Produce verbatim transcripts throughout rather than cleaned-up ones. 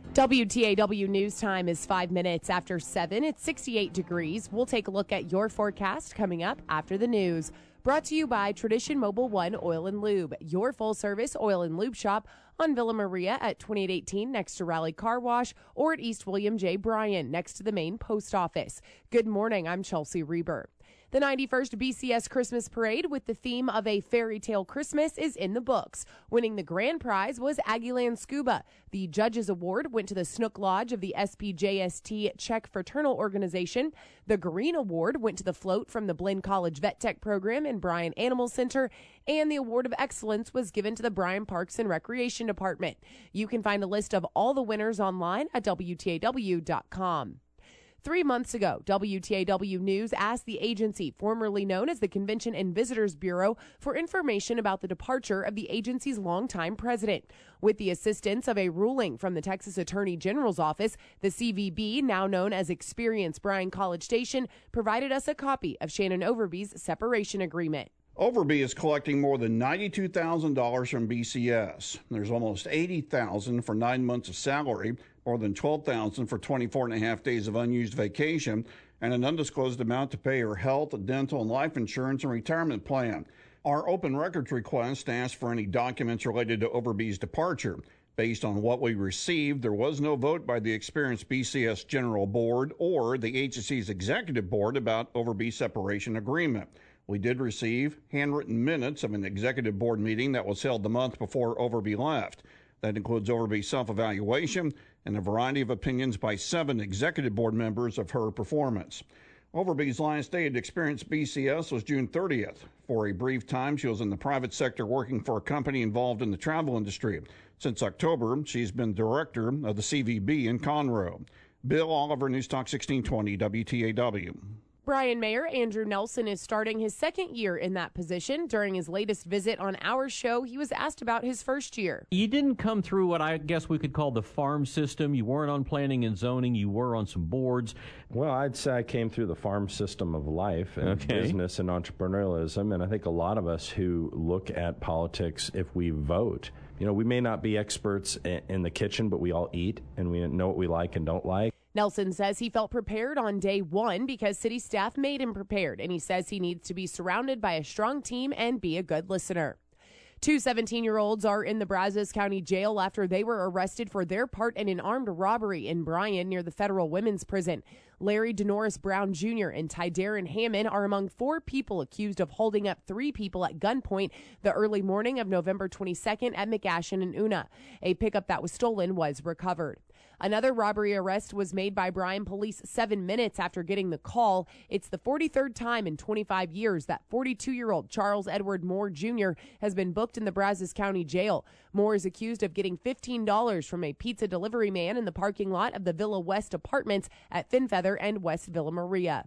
W T A W News Time is five minutes after seven. It's sixty-eight degrees. We'll take a look at your forecast coming up after the news. Brought to you by Tradition Mobile One Oil and Lube, your full-service oil and lube shop on Villa Maria at twenty-eight eighteen next to Raleigh Car Wash, or at East William J. Bryan next to the main post office. Good morning. I'm Chelsea Reber. The ninety-first B C S Christmas Parade with the theme of a fairy tale Christmas is in the books. Winning the grand prize was Aggieland Scuba. The Judges Award went to the Snook Lodge of the S P J S T Czech Fraternal Organization. The Green Award went to the float from the Blinn College Vet Tech Program and Bryan Animal Center. And the Award of Excellence was given to the Bryan Parks and Recreation Department. You can find a list of all the winners online at W T A W dot com. Three months ago, W T A W News asked the agency, formerly known as the Convention and Visitors Bureau, for information about the departure of the agency's longtime president. With the assistance of a ruling from the Texas Attorney General's office, the C V B, now known as Experience Bryan College Station, provided us a copy of Shannon Overby's separation agreement. Overby is collecting more than ninety-two thousand dollars from B C S. There's almost eighty thousand dollars for nine months of salary, more than twelve thousand dollars for twenty-four and a half days of unused vacation, and an undisclosed amount to pay her health, dental, and life insurance and retirement plan. Our open records request asked for any documents related to Overby's departure. Based on what we received, there was no vote by the experienced B C S General Board or the agency's executive board about Overby's separation agreement. We did receive handwritten minutes of an executive board meeting that was held the month before Overby left. That includes Overby's self-evaluation and a variety of opinions by seven executive board members of her performance. Overby's last day at Experience B C S was June thirtieth. For a brief time, she was in the private sector working for a company involved in the travel industry. Since October, she's been director of the C V B in Conroe. Bill Oliver, News Talk sixteen twenty W T A W. Bryan Mayor Andrew Nelson is starting his second year in that position. During his latest visit on our show, he was asked about his first year. You didn't come through what I guess we could call the farm system. You weren't on planning and zoning. You were on some boards. Well, I'd say I came through the farm system of life and okay. business and entrepreneurialism. And I think a lot of us who look at politics, if we vote, you know, we may not be experts in the kitchen, but we all eat and we know what we like and don't like. Nelson says he felt prepared on day one because city staff made him prepared, and he says he needs to be surrounded by a strong team and be a good listener. Two seventeen-year-olds are in the Brazos County Jail after they were arrested for their part in an armed robbery in Bryan near the Federal Women's Prison. Larry Denoris Brown Junior and Tydarin Hammond are among four people accused of holding up three people at gunpoint the early morning of November twenty-second at McAshen and Una. A pickup that was stolen was recovered. Another robbery arrest was made by Bryan police seven minutes after getting the call. It's the forty-third time in twenty-five years that forty-two-year-old Charles Edward Moore Junior has been booked in the Brazos County Jail. Moore is accused of getting fifteen dollars from a pizza delivery man in the parking lot of the Villa West Apartments at Finfeather and West Villa Maria.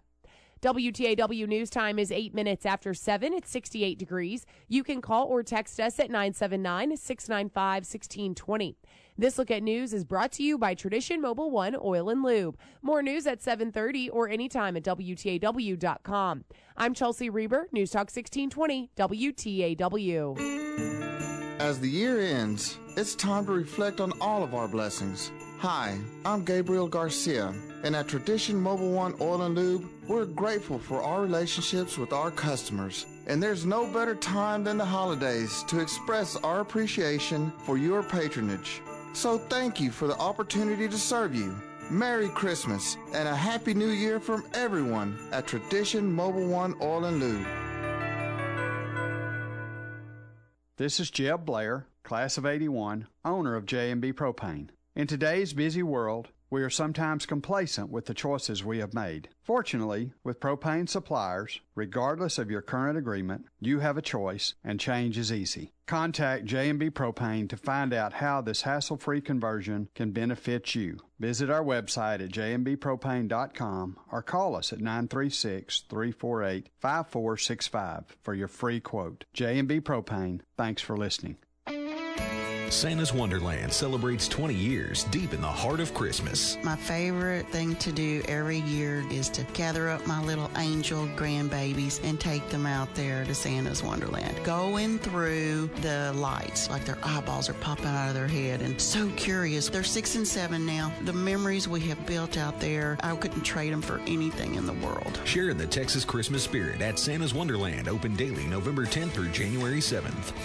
W T A W News Time is eight minutes after seven. It's sixty-eight degrees. You can call or text us at nine seven nine, six nine five, one six two zero. This Look at News is brought to you by Tradition Mobile One Oil and Lube. More news at seven thirty or anytime at W T A W dot com. I'm Chelsea Reber, News Talk sixteen twenty W T A W. As the year ends, it's time to reflect on all of our blessings. Hi, I'm Gabriel Garcia, and at Tradition Mobile One Oil and Lube, we're grateful for our relationships with our customers. And there's no better time than the holidays to express our appreciation for your patronage. So thank you for the opportunity to serve you. Merry Christmas and a Happy New Year from everyone at Tradition Mobile One Oil and Lube. This is Jeb Blair, class of eighty-one, owner of J and B Propane. In today's busy world, we are sometimes complacent with the choices we have made. Fortunately, with propane suppliers, regardless of your current agreement, you have a choice and change is easy. Contact J and B Propane to find out how this hassle-free conversion can benefit you. Visit our website at j m b propane dot com or call us at nine three six, three four eight, five four six five for your free quote. J and B Propane, thanks for listening. Santa's Wonderland celebrates twenty years deep in the heart of Christmas. My favorite thing to do every year is to gather up my little angel grandbabies and take them out there to Santa's Wonderland. Going through the lights, like their eyeballs are popping out of their head, and so curious. They're six and seven now. The memories we have built out there, I couldn't trade them for anything in the world. Share in the Texas Christmas spirit at Santa's Wonderland, open daily November tenth through January seventh.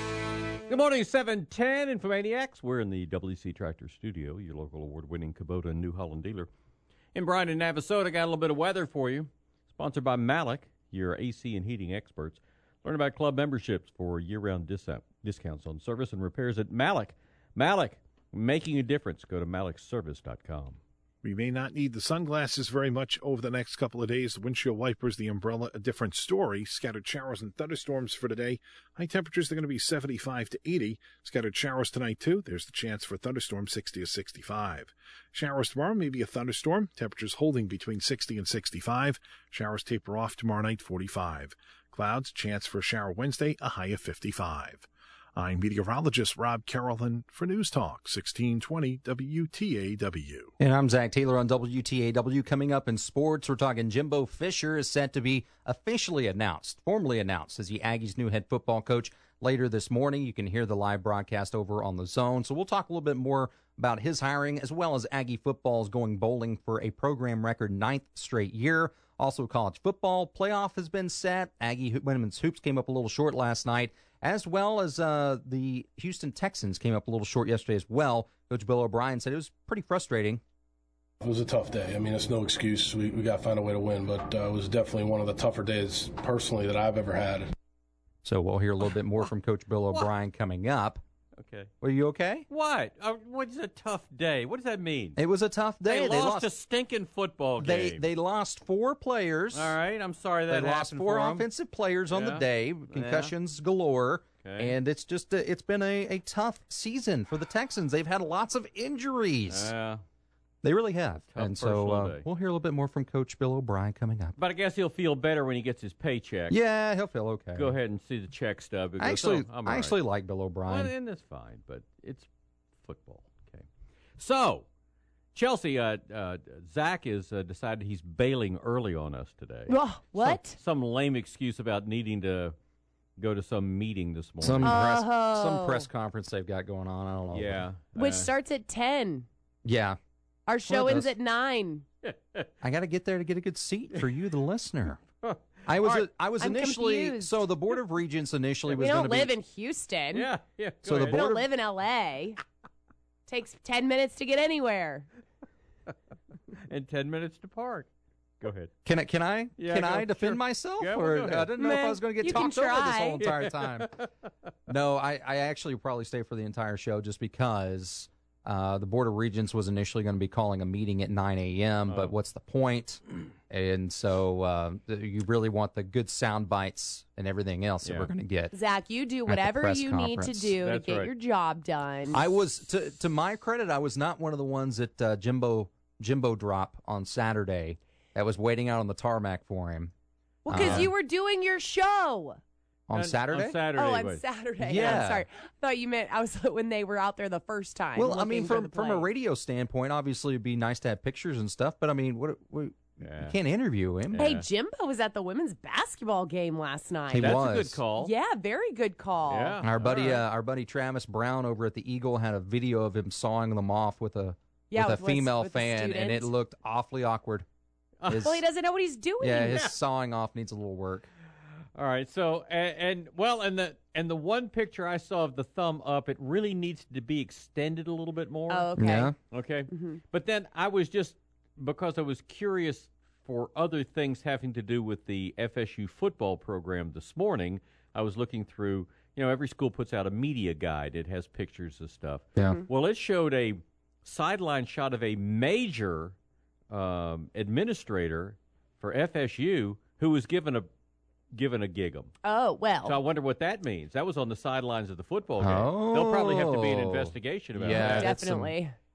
Good morning, seven ten Infomaniacs. We're in the W C Tractor Studio, your local award-winning Kubota New Holland dealer. In Bryan and Navasota, got a little bit of weather for you. Sponsored by Malik, your A C and heating experts. Learn about club memberships for year-round dis- discounts on service and repairs at Malik. Malik, making a difference. Go to malik service dot com. We may not need the sunglasses very much over the next couple of days. The windshield wipers, the umbrella, a different story. Scattered showers and thunderstorms for today. High temperatures are going to be seventy-five to eighty. Scattered showers tonight, too. There's the chance for a thunderstorm, sixty to sixty-five. Showers tomorrow, maybe a thunderstorm. Temperatures holding between sixty and sixty-five. Showers taper off tomorrow night, forty-five. Clouds, chance for a shower Wednesday, a high of fifty-five. I'm meteorologist Rob Carrollton for News Talk, sixteen twenty W T A W. And I'm Zach Taylor on W T A W. Coming up in sports, we're talking Jimbo Fisher is set to be officially announced, formally announced as the Aggies' new head football coach later this morning. You can hear the live broadcast over on the Zone. So we'll talk a little bit more about his hiring, as well as Aggie football's going bowling for a program record ninth straight year. Also, college football playoff has been set. Aggie women's hoops came up a little short last night, as well as uh, the Houston Texans came up a little short yesterday as well. Coach Bill O'Brien said it was pretty frustrating. It was a tough day. I mean, it's no excuse. We, we got to find a way to win, but uh, it was definitely one of the tougher days personally that I've ever had. So we'll hear a little bit more from Coach Bill O'Brien coming up. Okay. Are you okay? What? Uh, what's a tough day? What does that mean? It was a tough day. They, they lost, lost a stinking football they, game. They lost four players. All right, I'm sorry that they happened lost four for offensive players on yeah. the day, concussions yeah. galore, okay. and it's just a, it's been a, a tough season for the Texans. They've had lots of injuries. Yeah. They really have. Tough and so uh, day. we'll hear a little bit more from Coach Bill O'Brien coming up. But I guess he'll feel better when he gets his paycheck. Yeah, he'll feel okay. Go ahead and see the check stub. I actually, oh, I actually right. like Bill O'Brien. Well, and that's fine, but it's football. Okay. So, Chelsea, uh, uh, Zach has uh, decided he's bailing early on us today. Oh, what? Some, some lame excuse about needing to go to some meeting this morning. Some, oh. press, some press conference they've got going on. I don't know. Yeah. Which uh, starts at ten. Yeah. Our show well, ends at nine. I got to get there to get a good seat for you, the listener. I was right. a, I was I'm initially confused. so the Board of Regents initially we was going to don't be. live in Houston. Yeah, yeah. So ahead. the We Board don't of, live in L A. Takes ten minutes to get anywhere. And ten minutes to park. Go ahead. Can I can I Yeah, can go, I defend sure. myself? Yeah, or well, go I didn't know Man, if I was going to get you can talked over this try. whole entire time. No, I, I actually probably stay for the entire show just because uh, the Board of Regents was initially going to be calling a meeting at nine a.m., Oh. but what's the point? And so uh, you really want the good sound bites and everything else Yeah. that we're going to get. Zach, you do the whatever press you need to conference. do That's to get right. your job done. I was to to my credit, I was not one of the ones that uh, Jimbo Jimbo drop on Saturday that was waiting out on the tarmac for him. well, because uh, you were doing your show. On On- Saturday? On Saturday. Oh, on wait. Saturday. Yeah. I'm sorry. I thought you meant I was when they were out there the first time. Well, I looking mean, for from the from a play. radio standpoint, obviously it'd be nice to have pictures and stuff. But I mean, what, what Yeah. you can't interview him. Yeah. Hey, Jimbo was at the women's basketball game last night. He That's was. a good call. Yeah, very good call. Yeah. Our buddy, All right. uh, our buddy Travis Brown over at the Eagle had a video of him sawing them off with a Yeah, with a with- female with a fan, and it student. looked awfully awkward. His- Well, he doesn't know what he's doing. yeah, his sawing off needs a little work. All right. So and, and well, and the and the one picture I saw of the thumb up, it really needs to be extended a little bit more. Oh, okay. Yeah. Okay. Mm-hmm. But then I was just, because I was curious for other things having to do with the F S U football program this morning, I was looking through, you know, every school puts out a media guide. It has pictures of stuff. Yeah. Well, it showed a sideline shot of a major um, administrator for F S U who was given a given a gig 'em. Oh, well. So I wonder what that means. That was on the sidelines of the football game. There'll probably have to be an Oh. investigation about Yeah, that. that's some- Definitely.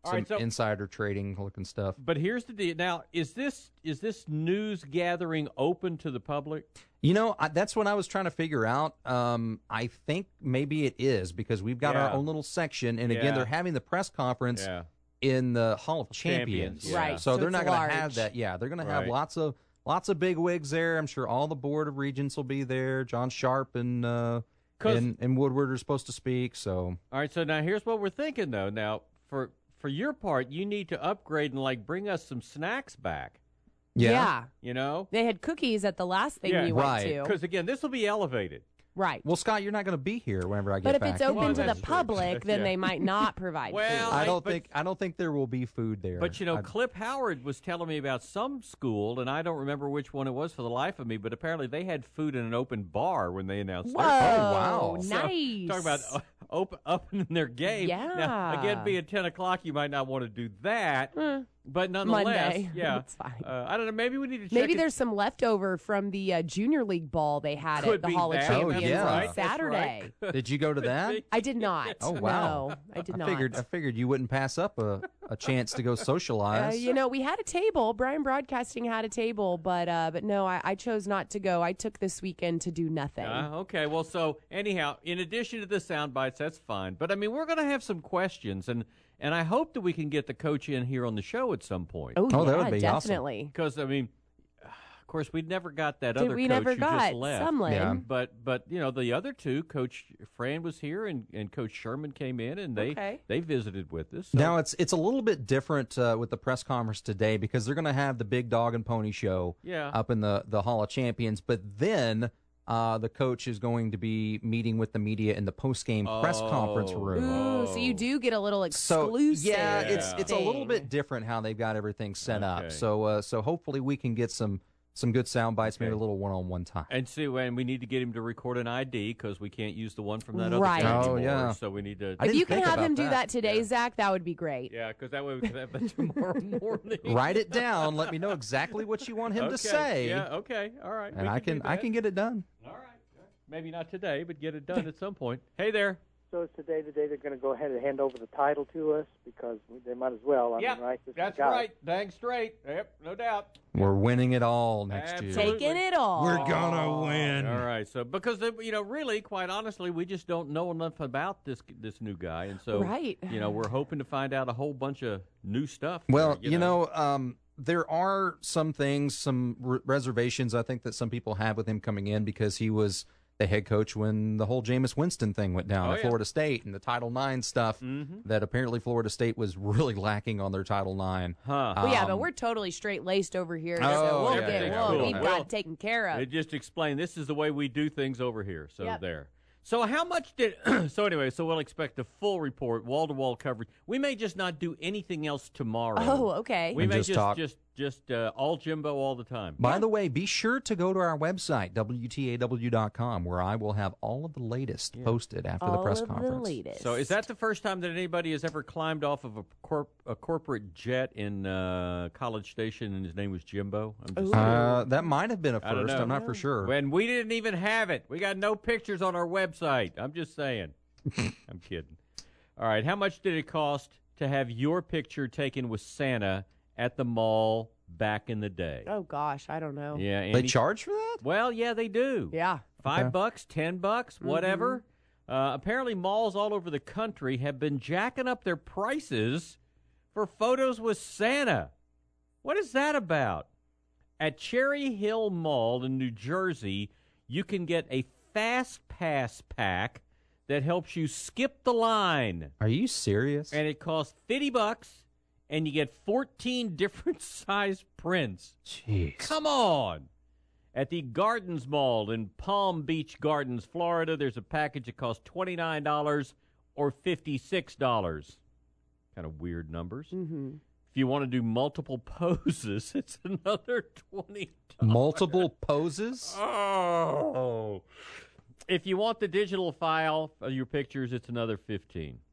All some right, so- insider trading looking stuff. But here's the deal. Now, is this is this news gathering open to the public? You know, I, that's what I was trying to figure out. Um, I think maybe it is because we've got Yeah. our own little section, and Yeah. again, they're having the press conference Yeah. in the Hall of Champions, Champions, yeah. Right, So, so they're it's not going to large. have that. Yeah, they're going to have Right. lots of lots of big wigs there. I'm sure all the board of regents will be there. John Sharp and uh, 'Cause- and, and Woodward are supposed to speak. So All right, so now here's what we're thinking, though. Now, for for your part, you need to upgrade and, like, bring us some snacks back, yeah. you know? They had cookies at the last thing Yeah, you went right. to. Because, again, this will be elevated. Right. Well, Scott, you're not going to be here whenever I get But if back. it's open Well, to the that's true. public, then Yeah. they might not provide Well, food. I don't but- think I don't think there will be food there. But, you know, I- Clip Howard was telling me about some school, and I don't remember which one it was for the life of me, but apparently they had food in an open bar when they announced Whoa, their wow. So, nice. talk about uh, open, opening their game. Now, Yeah. again, being ten o'clock, you might not want to do that, but nonetheless, Monday. yeah. That's fine. Uh, I don't know. Maybe we need to check Maybe it. there's some leftover from the uh, Junior League ball they had Could at the be Hall of that. Oh, Champions yeah. on Right, that's Saturday. right. Did you go to that? I did not. Oh, wow. No, I did I not. figured I figured you wouldn't pass up a, a chance to go Uh, socialize. you know, we had a table. Brian Broadcasting had a table, but uh, but no, I, I chose not to go. I took this weekend to do nothing. Uh, okay, well, so anyhow, in addition to the sound bites, that's fine. But I mean, we're going to have some questions, and and I hope that we can get the coach in here on the show at some point. oh, Oh, yeah, that would be awesome. definitely. Because I mean, of course, we never got that Did other we coach never who got just left. Sumlin? Yeah. But but you know the other two, Coach Fran was here and, and Coach Sherman came in and they Okay. they visited with us. So- Now it's it's a little bit different uh, with the press conference today because they're going to have the big dog and pony show Yeah. up in the, the Hall of Champions, but then uh, the coach is going to be meeting with the media in the post game press Oh. conference room. Ooh, so you do get a little So exclusive. yeah, it's it's a little thing. bit different how they've got everything set Okay. up. So uh, so hopefully we can get some some good sound bites, maybe Okay. a little one on one time. and see, and we need to get him to record an I D because we can't use the one from that Right. other Oh, anymore. yeah. So we need to. I If didn't you can think have about him do that. that today, Yeah. Zach, that would be great. Yeah, because that way we can have that tomorrow morning. Write it down. Let me know exactly what you want him okay. to say, Yeah. Okay. All right. and we I can can do I that. can get it done. All right. Maybe not today, but get it done at some point. Hey there. So is today the day they're going to go ahead and hand over the title to us? Because they might as well. I Yeah, mean, right? This is that's the guy. right. Dang straight. Yep, no doubt. We're winning it all next Absolutely. year. Taking it all. gonna win. All right. So because uh, you know, really, quite honestly, we just don't know enough about this this new guy, and so Right. you know, we're hoping to find out a whole bunch of new stuff. Well, there, you know, um, there are some things, some r- reservations I think that some people have with him coming in because he was the head coach when the whole Jameis Winston thing went down Oh, at yeah. Florida State and the Title nine stuff Mhm. that apparently Florida State was really lacking on their Title nine. Huh. Well, yeah, but Um, we're totally straight laced over here, Oh, so we'll yeah, get yeah, we'll, cool. we've Well, got it taken care of. It just explained this is the way we do things over here. So Yep. there. So how much did? so anyway, so we'll expect a full report, wall to wall coverage. We may just not do anything else tomorrow. Oh, okay. We And may just just talk. just just uh, all Jimbo all the time. By the way, be sure to go to our website, W T A W dot com, where I will have all of the latest posted after the All press of the conference. latest. So is that the first time that anybody has ever climbed off of a, corp, a corporate jet in uh, College Station and his name was Jimbo? I'm just saying. Uh, that might have been a I don't first. know. I'm not for sure. When we didn't even have it. We got no pictures on our website. I'm just saying. I'm kidding. All right. How much did it cost to have your picture taken with Santa at the mall back in the day? Oh gosh, I don't know. Yeah. They Andy? charge for that? Well, yeah, they do. Yeah. Five Okay. bucks, ten bucks, whatever. Uh, apparently, malls all over the country have been jacking up their prices for photos with Santa. What is that about? At Cherry Hill Mall in New Jersey, you can get a Fast Pass pack that helps you skip the line, Are you serious? and it costs fifty bucks, and you get fourteen different size prints. Jeez. Come on. At the Gardens Mall in Palm Beach Gardens, Florida, there's a package that costs twenty-nine dollars or fifty-six dollars. Kind of weird numbers. Mm-hmm. If you want to do multiple poses, it's another twenty dollars. Multiple poses? Oh. If you want the digital file of your pictures, it's another fifteen dollars.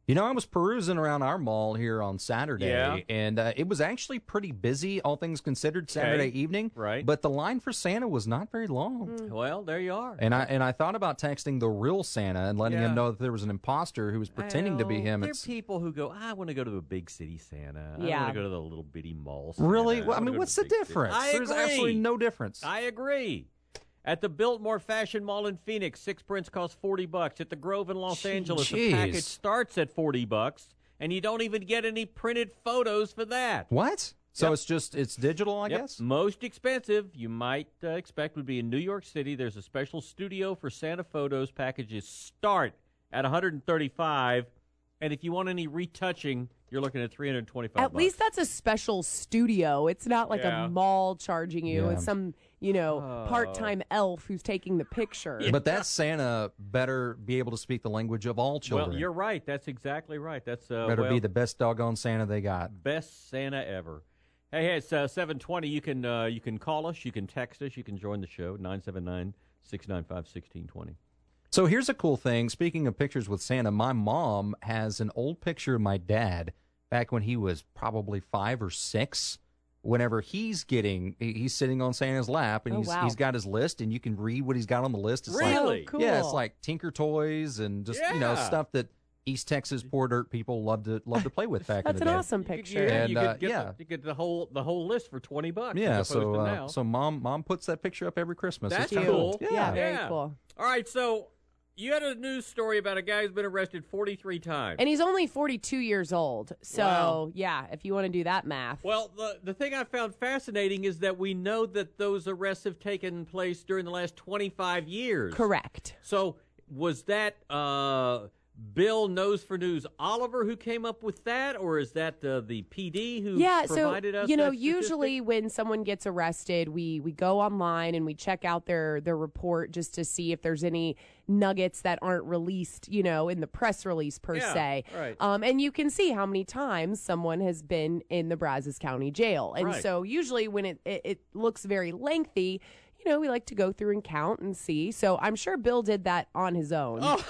You know, I was perusing around our mall here on Saturday, Yeah. and uh, it was actually pretty busy, all things considered, Saturday Okay. evening. Right. But the line for Santa was not very long. Well, there you are. And I and I thought about texting the real Santa and letting Yeah. him know that there was an imposter who was pretending to be Well, him. There are It's people who go, I want to go to a big city Santa. I Yeah. want to go to the little bitty mall Santa. really, well, I wanna mean, go to what's the big city." difference? I There's agree. absolutely no difference. I agree. At the Biltmore Fashion Mall in Phoenix, six prints cost forty bucks. At the Grove in Los Angeles, Jeez. a package starts at forty bucks, and you don't even get any printed photos for that. What? So Yep. it's just it's digital, I Yep. guess. Most expensive you might uh, expect would be in New York City. There's a special studio for Santa photos. Packages start at one hundred thirty-five dollars, and if you want any retouching, you're looking at three hundred twenty-five At bucks. least that's a special studio. It's not like Yeah. a mall charging you. Yeah. It's some, you know, Oh. part-time elf who's taking the picture. But that Santa better be able to speak the language of all children. Well, you're right. That's exactly right. That's uh, better well, be the best doggone Santa they got. best Santa ever. Hey, hey, it's uh, seven twenty. You can uh, you can call us, you can text us, you can join the show, nine seven nine, six nine five, one six two zero. So here's a cool thing. Speaking of pictures with Santa, my mom has an old picture of my dad back when he was probably five or six. Whenever he's getting, he- he's sitting on Santa's lap, and Oh, he's wow. he's got his list, and you can read what he's got on the list. It's like, Really? Oh, cool. yeah, it's like Tinker Toys and just you know Yeah. stuff that East Texas poor dirt people love to love to play with back in That's the an day. awesome You could- picture. yeah, And, you uh, could get yeah. the, you get the whole the whole list for twenty bucks. Yeah, as opposed so to uh, now. so mom mom puts that picture up every Christmas. That's It's kinda cool. Yeah. Yeah, very Yeah. cool. All right, so you had a news story about a guy who's been arrested forty-three times. And he's only forty-two years old. So, Wow. yeah, if you want to do that math. Well, the the thing I found fascinating is that we know that those arrests have taken place during the last twenty-five years. Correct. So was that uh, Bill Knows for News Oliver who came up with that, or is that uh, the P D who Yeah, so provided us you know, that statistic? usually when someone gets arrested, we we go online and we check out their their report just to see if there's any nuggets that aren't released, you know, in the press release per Yeah, se. right. Um, and you can see how many times someone has been in the Brazos County Jail. And Right. so usually when it, it it looks very lengthy, you know, we like to go through and count and see. So I'm sure Bill did that on his own. Oh.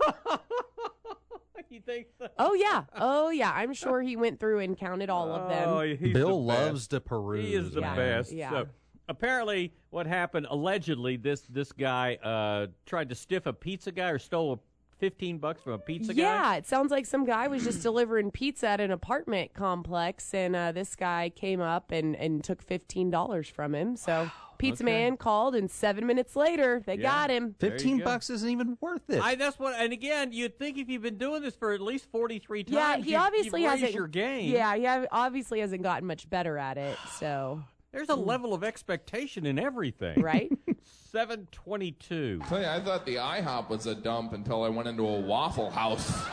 You think so? Oh yeah, oh yeah. I'm sure he went through and counted all of them. Oh, he's Bill the best. loves to peruse. He is the Yeah. best. Yeah. So apparently, what happened? Allegedly, this this guy uh, tried to stiff a pizza guy or stole a fifteen bucks from a pizza guy. Yeah, it sounds like some guy was just delivering pizza at an apartment complex, and uh, this guy came up and, and took fifteen dollars from him. So pizza okay. man called, and seven minutes later, they Yeah. got him. There you Fifteen go. bucks isn't even worth it. I, that's what, and again, you'd think if you've been doing this for at least forty-three times, Yeah, he you've, obviously you've raised hasn't. your game. Yeah, he ha- obviously hasn't gotten much better at it. So There's a level of expectation in everything. right. seven twenty-two. Tell you, I thought the IHOP was a dump until I went into a Waffle House.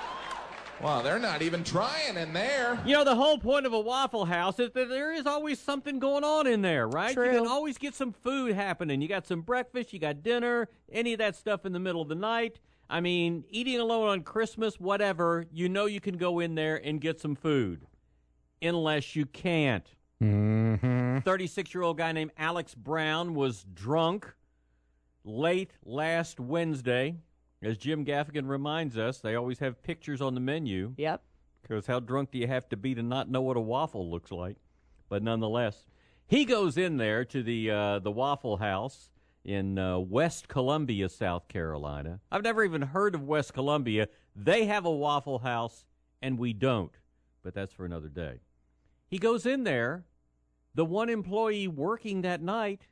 Wow, they're not even trying in there. You know, the whole point of a Waffle House is that there is always something going on in there, right? True. You can always get some food happening. You got some breakfast, you got dinner, any of that stuff in the middle of the night. I mean, eating alone on Christmas, whatever, you know you can go in there and get some food. Unless you can't. Mm-hmm. thirty-six-year-old guy named Alex Brown was drunk late last Wednesday. As Jim Gaffigan reminds us, they always have pictures on the menu. Yep. Because how drunk do you have to be to not know what a waffle looks like? But nonetheless, he goes in there to the uh, the Waffle House in uh, West Columbia, South Carolina. I've never even heard of West Columbia. They have a Waffle House, and we don't. But that's for another day. He goes in there. The one employee working that night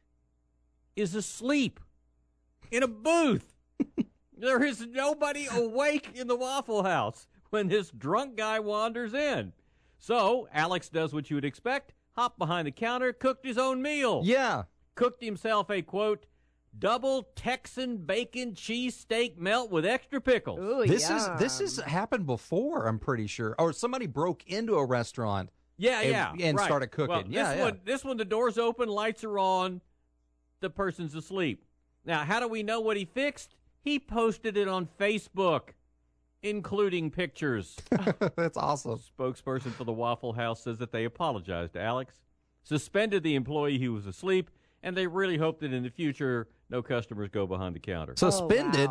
is asleep in a booth. There is nobody awake in the Waffle House when this drunk guy wanders in. So Alex does what you would expect, hopped behind the counter, cooked his own meal. Yeah. Cooked himself a, quote, double Texan bacon cheesesteak melt with extra pickles. Ooh, This is yum. this has happened before, I'm pretty sure. Or somebody broke into a restaurant Yeah, and, yeah. and right. started cooking. Well, yeah, this yeah. one, this one, the door's open, lights are on, the person's asleep. Now, how do we know what he fixed? He posted it on Facebook, including pictures. That's awesome. Spokesperson for the Waffle House says that they apologized to Alex, suspended the employee who was asleep, and they really hope that in the future no customers go behind the counter. Suspended? Oh, wow.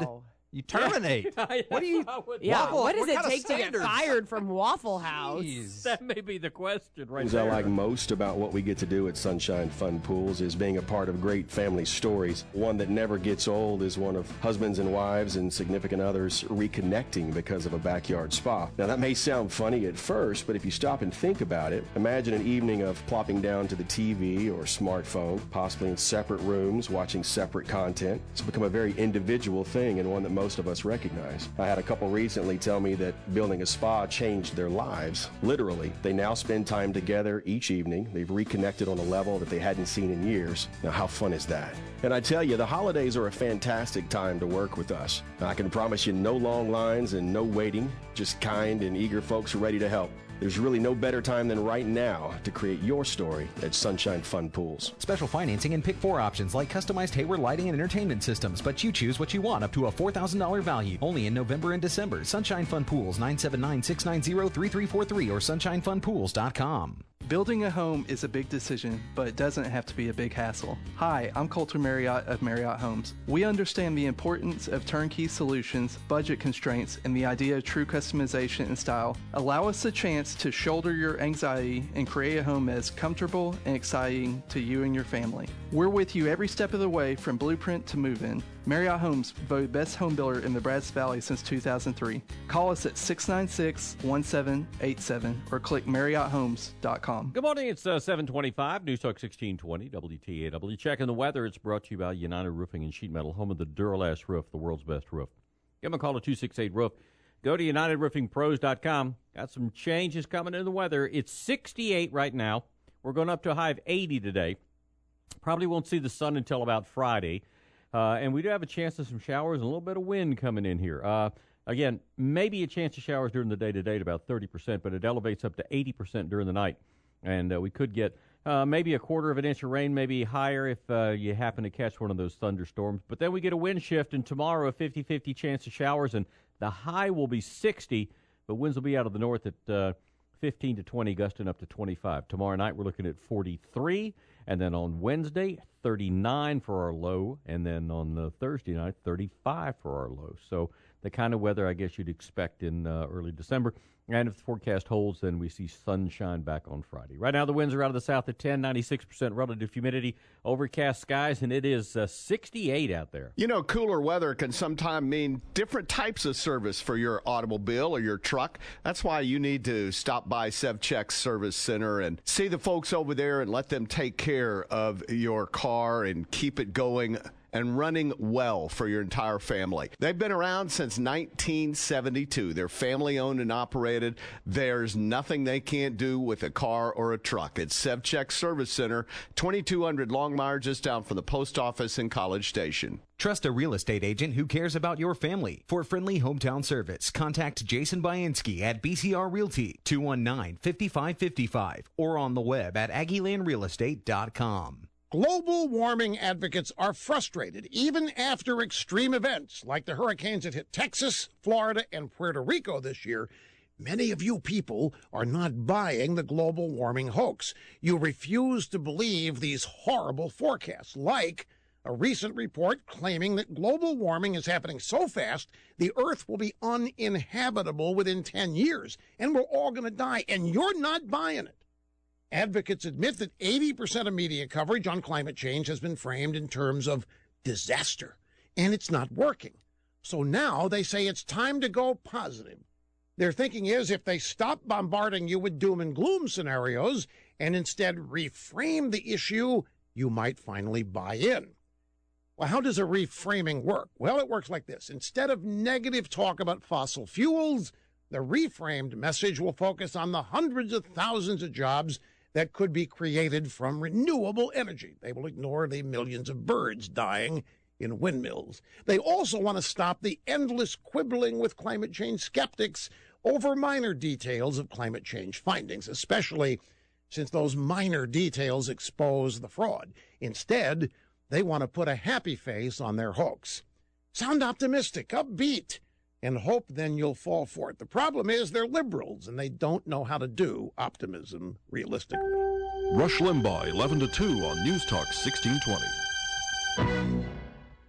You terminate. Yeah, what do you? Yeah, Waffle, what does what it kind of take to get standards? fired from Waffle House? Jeez. That may be the question right Things there. I like most about what we get to do at Sunshine Fun Pools is being a part of great family stories. One that never gets old is one of husbands and wives and significant others reconnecting because of a backyard spa. Now, that may sound funny at first, but if you stop and think about it, imagine an evening of plopping down to the T V or smartphone, possibly in separate rooms, watching separate content. It's become a very individual thing and one that most of us recognize. I had a couple recently tell me that building a spa changed their lives. Literally, they now spend time together each evening. They've reconnected on a level that they hadn't seen in years. Now, how fun is that? And I tell you, the holidays are a fantastic time to work with us. I can promise you no long lines and no waiting, just kind and eager folks ready to help. There's really no better time than right now to create your story at Sunshine Fun Pools. Special financing and pick four options like customized Hayward lighting and entertainment systems, but you choose what you want up to a four thousand dollars value. Only in November and December. Sunshine Fun Pools, nine seven nine, six nine zero, three three four three or sunshine fun pools dot com. Building a home is a big decision, but it doesn't have to be a big hassle. Hi, I'm Colter Marriott of Marriott Homes. We understand the importance of turnkey solutions, budget constraints, and the idea of true customization and style. Allow us a chance to shoulder your anxiety and create a home as comfortable and exciting to you and your family. We're with you every step of the way from blueprint to move-in. Marriott Homes, voted best home builder in the Brazos Valley since two thousand three. Call us at six nine six, one seven eight seven or click marriott homes dot com. Good morning. It's uh, seven twenty-five, News Talk sixteen twenty, W T A W. Checking the weather. It's brought to you by United Roofing and Sheet Metal, home of the Duralast roof, the world's best roof. Give them a call at two six eight roof. Go to united roofing pros dot com. Got some changes coming in the weather. It's sixty-eight right now. We're going up to a high of eighty today. Probably won't see the sun until about Friday. Uh, and we do have a chance of some showers and a little bit of wind coming in here. Uh, again, maybe a chance of showers during the day today at about thirty percent, but it elevates up to eighty percent during the night. And uh, we could get uh, maybe a quarter of an inch of rain, maybe higher if uh, you happen to catch one of those thunderstorms. But then we get a wind shift, and tomorrow a fifty-fifty chance of showers, and the high will be sixty, but winds will be out of the north at uh, fifteen to twenty, gusting up to twenty-five. Tomorrow night we're looking at forty-three, and then on Wednesday, thirty-nine for our low, and then on the Thursday night, thirty-five for our low. So the kind of weather I guess you'd expect in uh, early December. And if the forecast holds, then we see sunshine back on Friday. Right now the winds are out of the south at ten, ninety-six percent relative humidity, overcast skies, and it is uh, sixty-eight out there. You know, cooler weather can sometimes mean different types of service for your automobile or your truck. That's why you need to stop by SevCheck Service Center and see the folks over there and let them take care of your car and keep it going and running well for your entire family. They've been around since nineteen seventy-two. They're family-owned and operated. There's nothing they can't do with a car or a truck. It's SevCheck Service Center, twenty-two hundred Longmire, just down from the post office in College Station. Trust a real estate agent who cares about your family. For friendly hometown service, contact Jason Bainski at B C R Realty, two one nine, five five five five, or on the web at aggie land real estate dot com. Global warming advocates are frustrated even after extreme events like the hurricanes that hit Texas, Florida, and Puerto Rico this year. Many of you people are not buying the global warming hoax. You refuse to believe these horrible forecasts, like a recent report claiming that global warming is happening so fast the Earth will be uninhabitable within ten years, and we're all going to die, and you're not buying it. Advocates admit that eighty percent of media coverage on climate change has been framed in terms of disaster, and it's not working. So now they say it's time to go positive. Their thinking is if they stop bombarding you with doom and gloom scenarios and instead reframe the issue, you might finally buy in. Well, how does a reframing work? Well, it works like this. Instead of negative talk about fossil fuels, the reframed message will focus on the hundreds of thousands of jobs that could be created from renewable energy. They will ignore the millions of birds dying in windmills. They also want to stop the endless quibbling with climate change skeptics over minor details of climate change findings, especially since those minor details expose the fraud. Instead, they want to put a happy face on their hoax. Sound optimistic, upbeat, and hope then you'll fall for it. The problem is they're liberals, and they don't know how to do optimism realistically. Rush Limbaugh, eleven to two on News Talk sixteen twenty.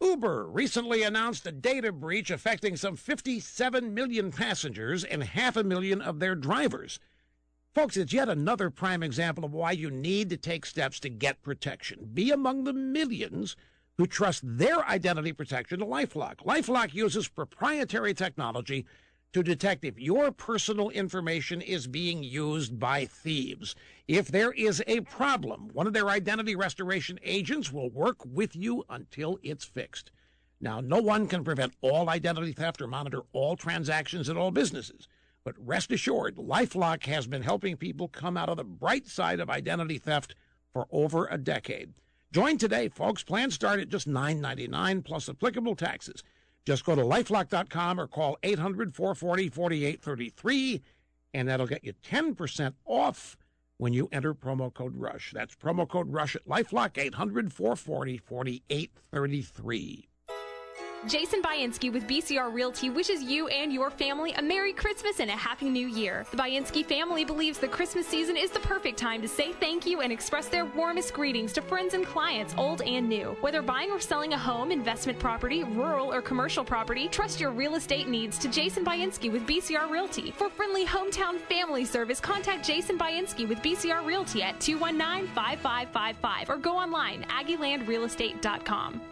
Uber recently announced a data breach affecting some fifty-seven million passengers and half a million of their drivers. Folks, it's yet another prime example of why you need to take steps to get protection. Be among the millions who trust their identity protection to LifeLock. LifeLock uses proprietary technology to detect if your personal information is being used by thieves. If there is a problem, one of their identity restoration agents will work with you until it's fixed. Now, no one can prevent all identity theft or monitor all transactions at all businesses. But rest assured, LifeLock has been helping people come out of the bright side of identity theft for over a decade. Join today, folks. Plans start at just nine ninety-nine plus applicable taxes. Just go to lifelock dot com or call eight hundred, four four zero, four eight three three, and that'll get you ten percent off when you enter promo code RUSH. That's promo code RUSH at LifeLock, eight hundred, four four zero, four eight three three. Jason Bainski with B C R Realty wishes you and your family a Merry Christmas and a Happy New Year. The Bainski family believes the Christmas season is the perfect time to say thank you and express their warmest greetings to friends and clients, old and new. Whether buying or selling a home, investment property, rural or commercial property, trust your real estate needs to Jason Bainski with B C R Realty. For friendly hometown family service, contact Jason Bainski with B C R Realty at two one nine, five five five five or go online, aggie land real estate dot com.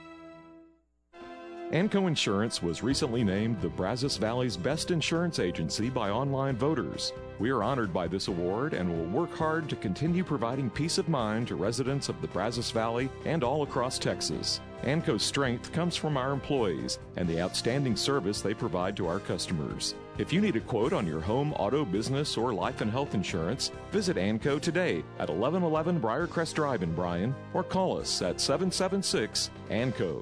Anco Insurance was recently named the Brazos Valley's best insurance agency by online voters. We are honored by this award and will work hard to continue providing peace of mind to residents of the Brazos Valley and all across Texas. Anco's strength comes from our employees and the outstanding service they provide to our customers. If you need a quote on your home, auto, business, or life and health insurance, visit Anco today at eleven eleven Briarcrest Drive in Bryan or call us at seven seven six ANCO.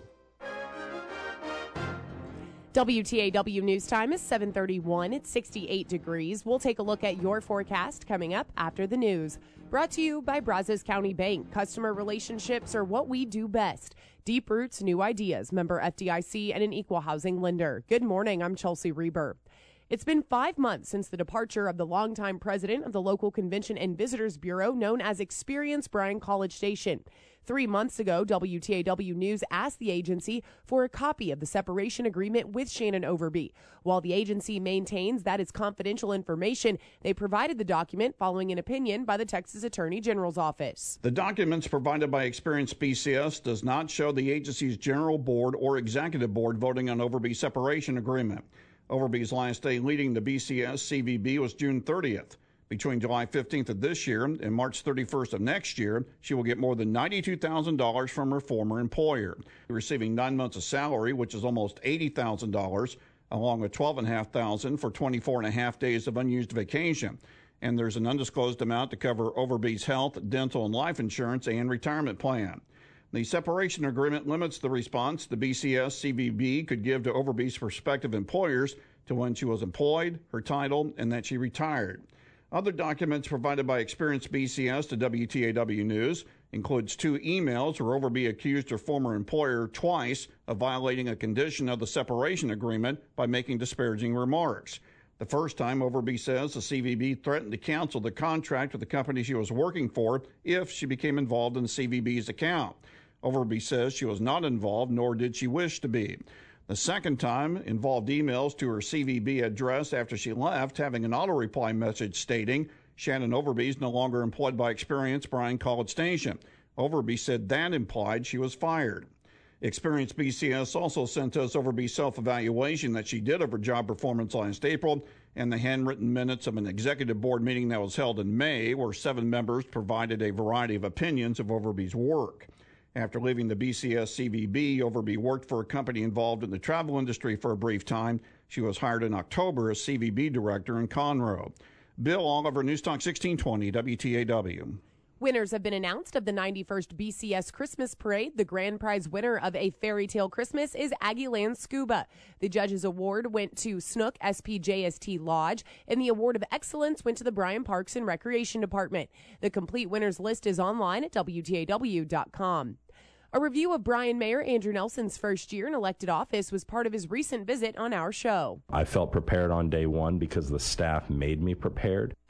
W T A W News Time is seven thirty-one. It's sixty-eight degrees. We'll take a look at your forecast coming up after the news. Brought to you by Brazos County Bank. Customer relationships are what we do best. Deep roots, new ideas. Member F D I C and an equal housing lender. Good morning. I'm Chelsea Reber. It's been five months since the departure of the longtime president of the local Convention and Visitors Bureau, known as Experience Bryan College Station. Three months ago, W T A W News asked the agency for a copy of the separation agreement with Shannon Overby. While the agency maintains that it's confidential information, they provided the document following an opinion by the Texas Attorney General's office. The documents provided by Experience B C S does not show the agency's general board or executive board voting on Overby's separation agreement. Overby's last day leading the B C S C V B was June thirtieth. Between July fifteenth of this year and March thirty-first of next year, she will get more than ninety-two thousand dollars from her former employer, receiving nine months of salary, which is almost eighty thousand dollars, along with twelve thousand five hundred dollars for twenty-four and a half days of unused vacation. And there's an undisclosed amount to cover Overby's health, dental, and life insurance and retirement plan. The separation agreement limits the response the B C S C V B could give to Overby's prospective employers to when she was employed, her title, and that she retired. Other documents provided by Experience B C S to W T A W News includes two emails where Overby accused her former employer twice of violating a condition of the separation agreement by making disparaging remarks. The first time, Overby says the C V B threatened to cancel the contract with the company she was working for if she became involved in the C V B's account. Overby says she was not involved, nor did she wish to be. The second time involved emails to her C V B address after she left, having an auto-reply message stating Shannon Overby is no longer employed by Experience Bryan College Station. Overby said that implied she was fired. Experience B C S also sent us Overby's self-evaluation that she did of her job performance last April and the handwritten minutes of an executive board meeting that was held in May where seven members provided a variety of opinions of Overby's work. After leaving the B C S C V B, Overby worked for a company involved in the travel industry for a brief time. She was hired in October as C V B director in Conroe. Bill Oliver, News Talk sixteen twenty, W T A W. Winners have been announced of the ninety-first B C S Christmas Parade. The grand prize winner of A Fairy Tale Christmas is Aggieland Scuba. The judges' award went to Snook S P J S T Lodge, and the award of excellence went to the Bryan Parks and Recreation Department. The complete winners list is online at W T A W dot com. A review of Bryan Mayor Andrew Nelson's first year in elected office was part of his recent visit on our show. I felt prepared on day one because the staff made me prepared.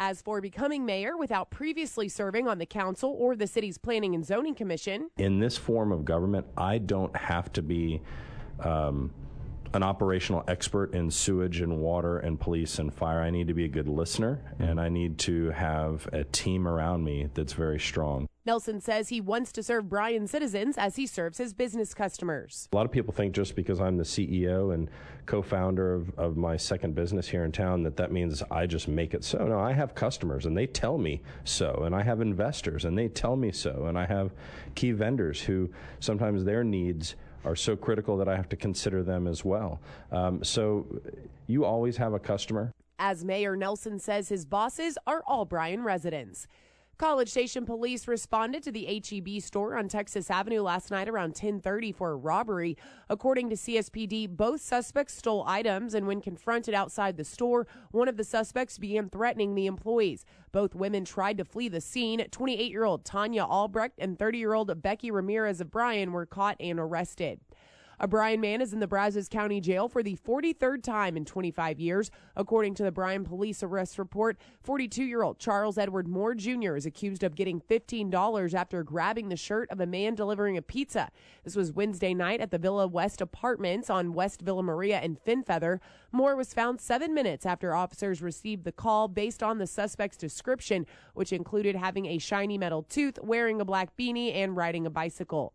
As for becoming mayor without previously serving on the council or the city's Planning and Zoning Commission, in this form of government, I don't have to be um, an operational expert in sewage and water and police and fire. I need to be a good listener, and I need to have a team around me that's very strong. Nelson says he wants to serve Bryan citizens as he serves his business customers. A lot of people think just because I'm the C E O and co-founder of, of my second business here in town that that means I just make it so. No, I have customers and they tell me so, and I have investors and they tell me so, and I have key vendors who sometimes their needs are so critical that I have to consider them as well. Um, so you always have a customer. As Mayor Nelson says, his bosses are all Bryan residents. College Station police responded to the H E B store on Texas Avenue last night around ten thirty for a robbery. According to C S P D, both suspects stole items, and when confronted outside the store, one of the suspects began threatening the employees. Both women tried to flee the scene. twenty-eight-year-old Tanya Albrecht and thirty-year-old Becky Ramirez of Bryan were caught and arrested. A Bryan man is in the Brazos County Jail for the forty-third time in twenty-five years. According to the Bryan Police Arrest Report, forty-two-year-old Charles Edward Moore Junior is accused of getting fifteen dollars after grabbing the shirt of a man delivering a pizza. This was Wednesday night at the Villa West Apartments on West Villa Maria and Finfeather. Moore was found seven minutes after officers received the call based on the suspect's description, which included having a shiny metal tooth, wearing a black beanie, and riding a bicycle.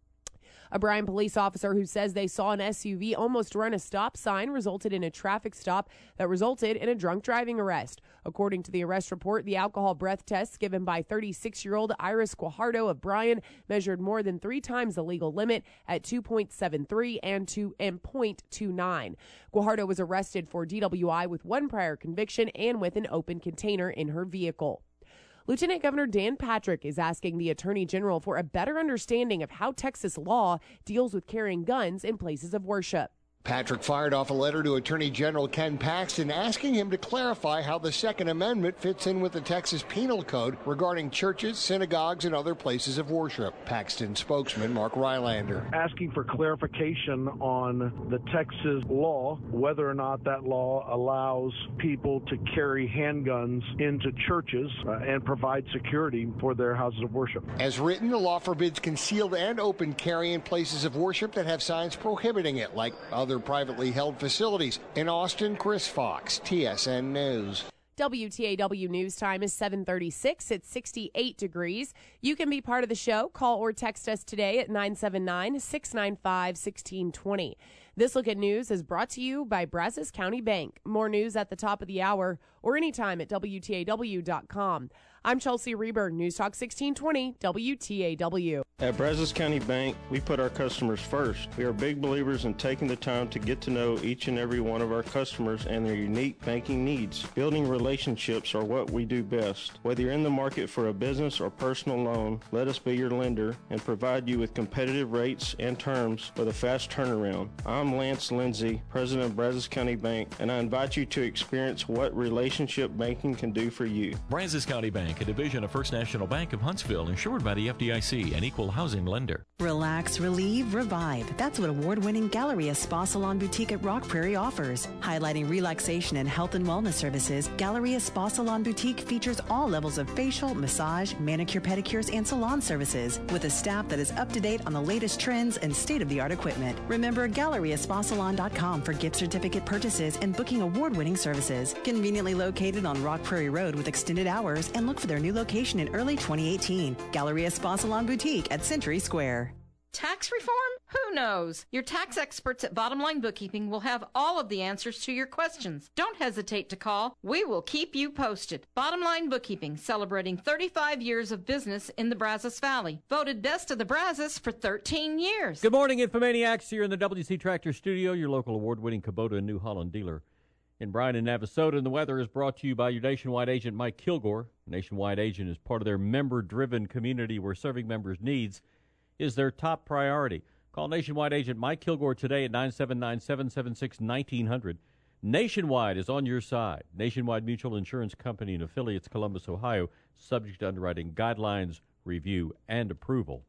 A Bryan police officer who says they saw an S U V almost run a stop sign resulted in a traffic stop that resulted in a drunk driving arrest. According to the arrest report, the alcohol breath tests given by thirty-six-year-old Iris Guajardo of Bryan measured more than three times the legal limit at two point seven three and two and point two nine. Guajardo was arrested for D W I with one prior conviction and with an open container in her vehicle. Lieutenant Governor Dan Patrick is asking the Attorney General for a better understanding of how Texas law deals with carrying guns in places of worship. Patrick fired off a letter to Attorney General Ken Paxton asking him to clarify how the Second Amendment fits in with the Texas Penal Code regarding churches, synagogues, and other places of worship. Paxton spokesman Mark Rylander. Asking for clarification on the Texas law, whether or not that law allows people to carry handguns into churches uh, and provide security for their houses of worship. As written, the law forbids concealed and open carry in places of worship that have signs prohibiting it, like other privately held facilities. In Austin, Chris Fox, T S N News. W T A W News Time is seven thirty-six. It's sixty-eight degrees. You can be part of the show. Call or text us today at nine seven nine, six nine five, one six two zero. This Look at News is brought to you by Brazos County Bank. More news at the top of the hour or anytime at W T A W dot com. I'm Chelsea Reber, News Talk sixteen twenty, W T A W. At Brazos County Bank, we put our customers first. We are big believers in taking the time to get to know each and every one of our customers and their unique banking needs. Building relationships are what we do best. Whether you're in the market for a business or personal loan, let us be your lender and provide you with competitive rates and terms with a fast turnaround. I'm Lance Lindsay, President of Brazos County Bank, and I invite you to experience what relationship banking can do for you. Brazos County Bank, a division of First National Bank of Huntsville, insured by the F D I C, an equal housing lender. Relax, relieve, revive. That's what award-winning Galleria Spa Salon Boutique at Rock Prairie offers. Highlighting relaxation and health and wellness services, Galleria Spa Salon Boutique features all levels of facial, massage, manicure, pedicures, and salon services with a staff that is up to date on the latest trends and state-of-the-art equipment. Remember Galleria Spa Salon dot com for gift certificate purchases and booking award-winning services. Conveniently located on Rock Prairie Road with extended hours, and look for their new location in early twenty eighteen. Galleria Spa Salon Boutique at Century Square. Tax reform? Who knows? Your tax experts at Bottom Line Bookkeeping will have all of the answers to your questions. Don't hesitate to call. We will keep you posted. Bottom Line Bookkeeping, celebrating thirty-five years of business in the Brazos Valley. Voted best of the Brazos for thirteen years. Good morning, Infomaniacs. Here in the W C Tractor Studio, your local award-winning Kubota and New Holland dealer in Bryan and Navasota. And the weather is brought to you by your Nationwide agent, Mike Kilgore. Nationwide agent is part of their member-driven community where serving members' needs is their top priority. Call Nationwide agent Mike Kilgore today at nine seven nine, seven seven six, one nine zero zero. Nationwide is on your side. Nationwide Mutual Insurance Company and affiliates, Columbus, Ohio, subject to underwriting guidelines, review, and approval.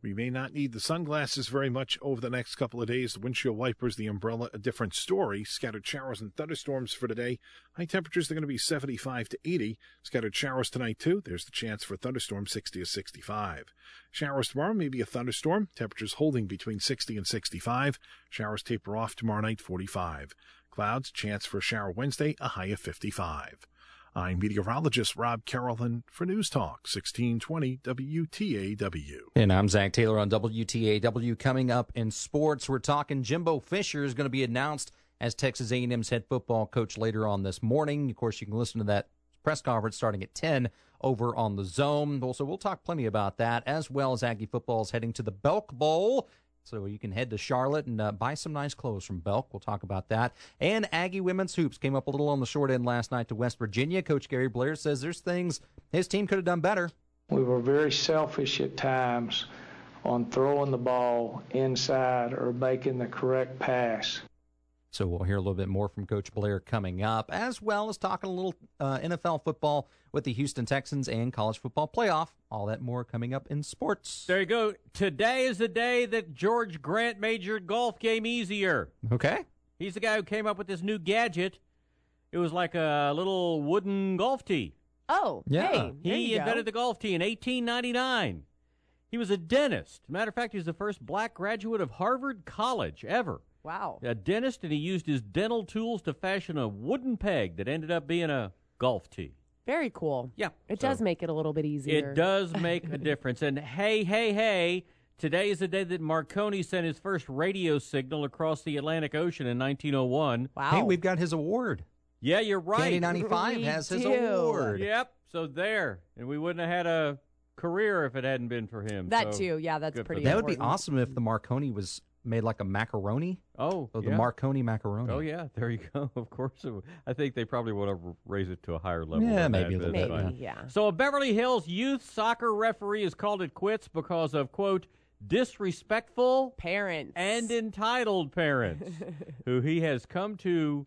We may not need the sunglasses very much over the next couple of days. The windshield wipers, the umbrella, a different story. Scattered showers and thunderstorms for today. High temperatures are going to be seventy-five to eighty. Scattered showers tonight, too. There's the chance for a thunderstorm, sixty to sixty-five. Showers tomorrow, maybe a thunderstorm. Temperatures holding between sixty and sixty-five. Showers taper off tomorrow night, forty-five. Clouds, chance for a shower Wednesday, a high of fifty-five. I'm meteorologist Rob Carrollton for News Talk, sixteen twenty W T A W. And I'm Zach Taylor on W T A W. Coming up in sports, we're talking Jimbo Fisher is going to be announced as Texas A and M's head football coach later on this morning. Of course, you can listen to that press conference starting at ten over on the Zone. Also, we'll talk plenty about that, as well as Aggie football is heading to the Belk Bowl. So you can head to Charlotte and uh, buy some nice clothes from Belk. We'll talk about that. And Aggie women's hoops came up a little on the short end last night to West Virginia. Coach Gary Blair says there's things his team could have done better. We were very selfish at times on throwing the ball inside or making the correct pass. So we'll hear a little bit more from Coach Blair coming up, as well as talking a little uh, N F L football with the Houston Texans and college football playoff. All that more coming up in sports. There you go. Today is the day that George Grant made your golf game easier. Okay. He's the guy who came up with this new gadget. It was like a little wooden golf tee. Oh, yeah. Hey, there He you invented go. the golf tee in eighteen ninety-nine. He was a dentist. Matter of fact, he was the first black graduate of Harvard College ever. Wow. A dentist, and he used his dental tools to fashion a wooden peg that ended up being a golf tee. Very cool. Yeah. It so does make it a little bit easier. It does make a difference. And hey, hey, hey, today is the day that Marconi sent his first radio signal across the Atlantic Ocean in nineteen oh one. Wow. Hey, we've got his award. Yeah, you're right. Candy ninety-five We has his do. award. Yep. So there. And we wouldn't have had a career if it hadn't been for him. That So too. Yeah, that's good for pretty them. That would be important. awesome if the Marconi was made like a macaroni. Oh, Oh, the yeah. Marconi macaroni. Oh, yeah. There you go. Of course. It would. I think they probably want to raise it to a higher level. Yeah, than maybe that, a but little that's bit, fine. yeah. So a Beverly Hills youth soccer referee has called it quits because of, quote, disrespectful Parents. and entitled parents who he has come to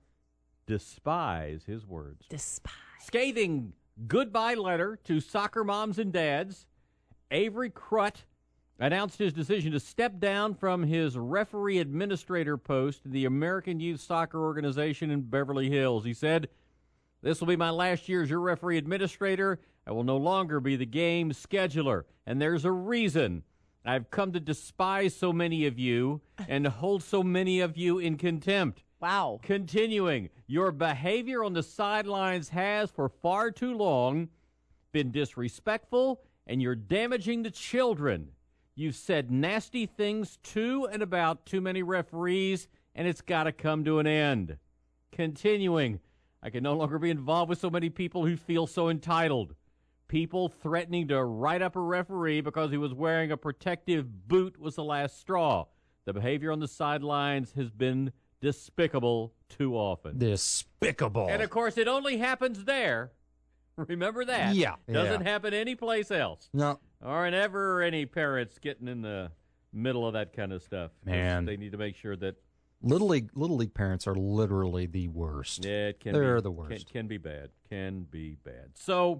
despise, his words. Despise. Scathing goodbye letter to soccer moms and dads, Avery Crutt announced his decision to step down from his referee administrator post at the American Youth Soccer Organization in Beverly Hills. He said, "This will be my last year as your referee administrator. I will no longer be the game scheduler. And there's a reason. I've come to despise so many of you and hold so many of you in contempt." Wow. Continuing, your behavior on the sidelines has, for far too long, been disrespectful, and you're damaging the children. You've said nasty things to and about too many referees, and it's got to come to an end. Continuing, I can no longer be involved with so many people who feel so entitled. People threatening to write up a referee because he was wearing a protective boot was the last straw. The behavior on the sidelines has been despicable too often. Despicable. And, of course, it only happens there. Remember that. Yeah. Doesn't yeah. happen anyplace else. No. Aren't ever any parents getting in the middle of that kind of stuff. Man. They need to make sure that... Little League Little League parents are literally the worst. Yeah, it can They're be, the worst. Can, can be bad. Can be bad. So,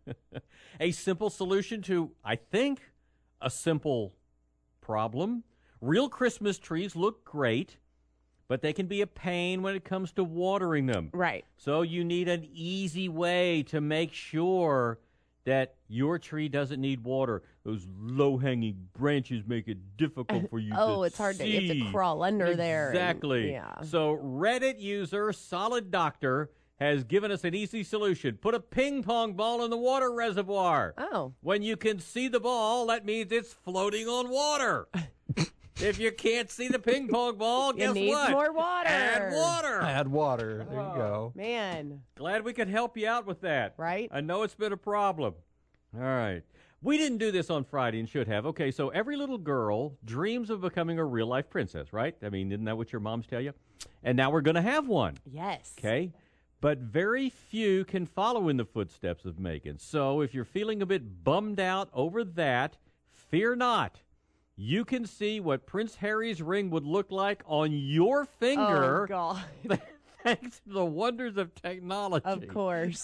a simple solution to, I think, a simple problem. Real Christmas trees look great, but they can be a pain when it comes to watering them. Right. So you need an easy way to make sure that your tree doesn't need water. Those low-hanging branches make it difficult for you to Oh, it's hard to, you have see. to crawl under there. and- Exactly. Yeah. So Reddit user Solid Doctor has given us an easy solution. Put a ping pong ball in the water reservoir. Oh. When you can see the ball, that means it's floating on water. If you can't see the ping pong ball, It guess needs what? more water. Add water. Add water. There you go. Man. Glad we could help you out with that. Right? I know it's been a problem. All right. We didn't do this on Friday and should have. Okay, so every little girl dreams of becoming a real-life princess, right? I mean, isn't that what your moms tell you? And now we're going to have one. Yes. Okay? But very few can follow in the footsteps of Megan. So if you're feeling a bit bummed out over that, fear not. You can see what Prince Harry's ring would look like on your finger. Oh, God. Thanks to the wonders of technology. Of course.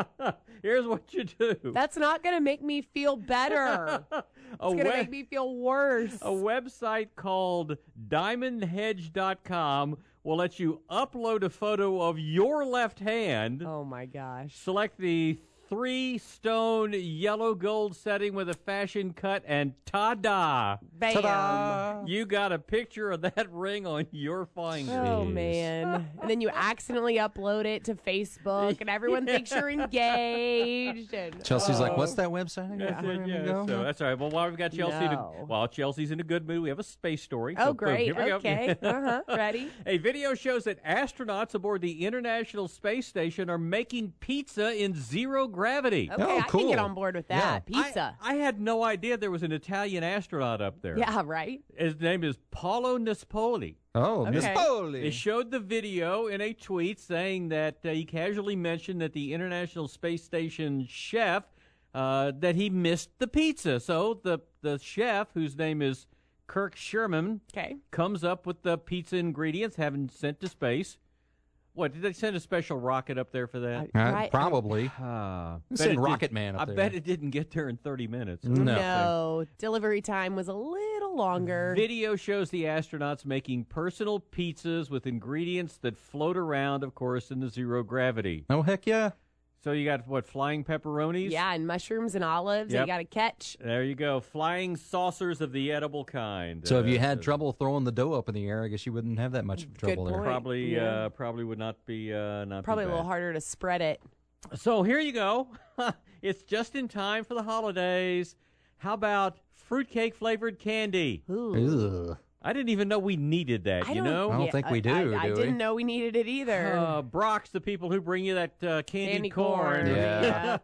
Here's what you do. That's not going to make me feel better. It's going to web- make me feel worse. A website called diamond hedge dot com will let you upload a photo of your left hand. Oh, my gosh. Select the three-stone yellow gold setting with a fashion cut, and ta-da! Bam! Ta-da! You got a picture of that ring on your finger. Oh, man. And then you accidentally upload it to Facebook, and everyone thinks you're engaged. And, Chelsea's oh. like, what's that website? That's it, yeah, so that's all right. Well, while we've got Chelsea, No. to, while Chelsea's in a good mood, we have a space story. Oh, So, boom, great. here we go. Okay. Uh-huh. Ready? A video shows that astronauts aboard the International Space Station are making pizza in zero gravity. Okay, I can get on board with that. Yeah. Pizza. I, I had no idea there was an Italian astronaut up there. Yeah, right? His name is Paolo Nespoli. Oh, Okay. Nespoli. They showed the video in a tweet saying that uh, he casually mentioned that the International Space Station chef, uh, that he missed the pizza. So the, the chef, whose name is Kirk Sherman, okay. comes up with the pizza ingredients, having sent to space. What, did they send a special rocket up there for that? Uh, right. Probably. Uh, Send bet it Rocket did- Man up I there. bet it didn't get there in thirty minutes. No. No. Delivery time was a little longer. Video shows the astronauts making personal pizzas with ingredients that float around, of course, in the zero gravity. Oh, heck yeah. So you got, what, flying pepperonis? Yeah, and mushrooms and olives that Yep. you got to catch. There you go. Flying saucers of the edible kind. So if you Uh, had trouble throwing the dough up in the air, I guess you wouldn't have that much trouble there. point. Probably, Yeah. uh, probably would not be, uh, not be Probably a little bad. harder to spread it. So here you go. It's just in time for the holidays. How about fruitcake flavored candy? Ugh. I didn't even know we needed that, I you don't, know? I don't yeah, think we do, I, I do we? didn't know we needed it either. Uh, Brock's, the people who bring you that uh, candied Candy corn. corn. Yeah.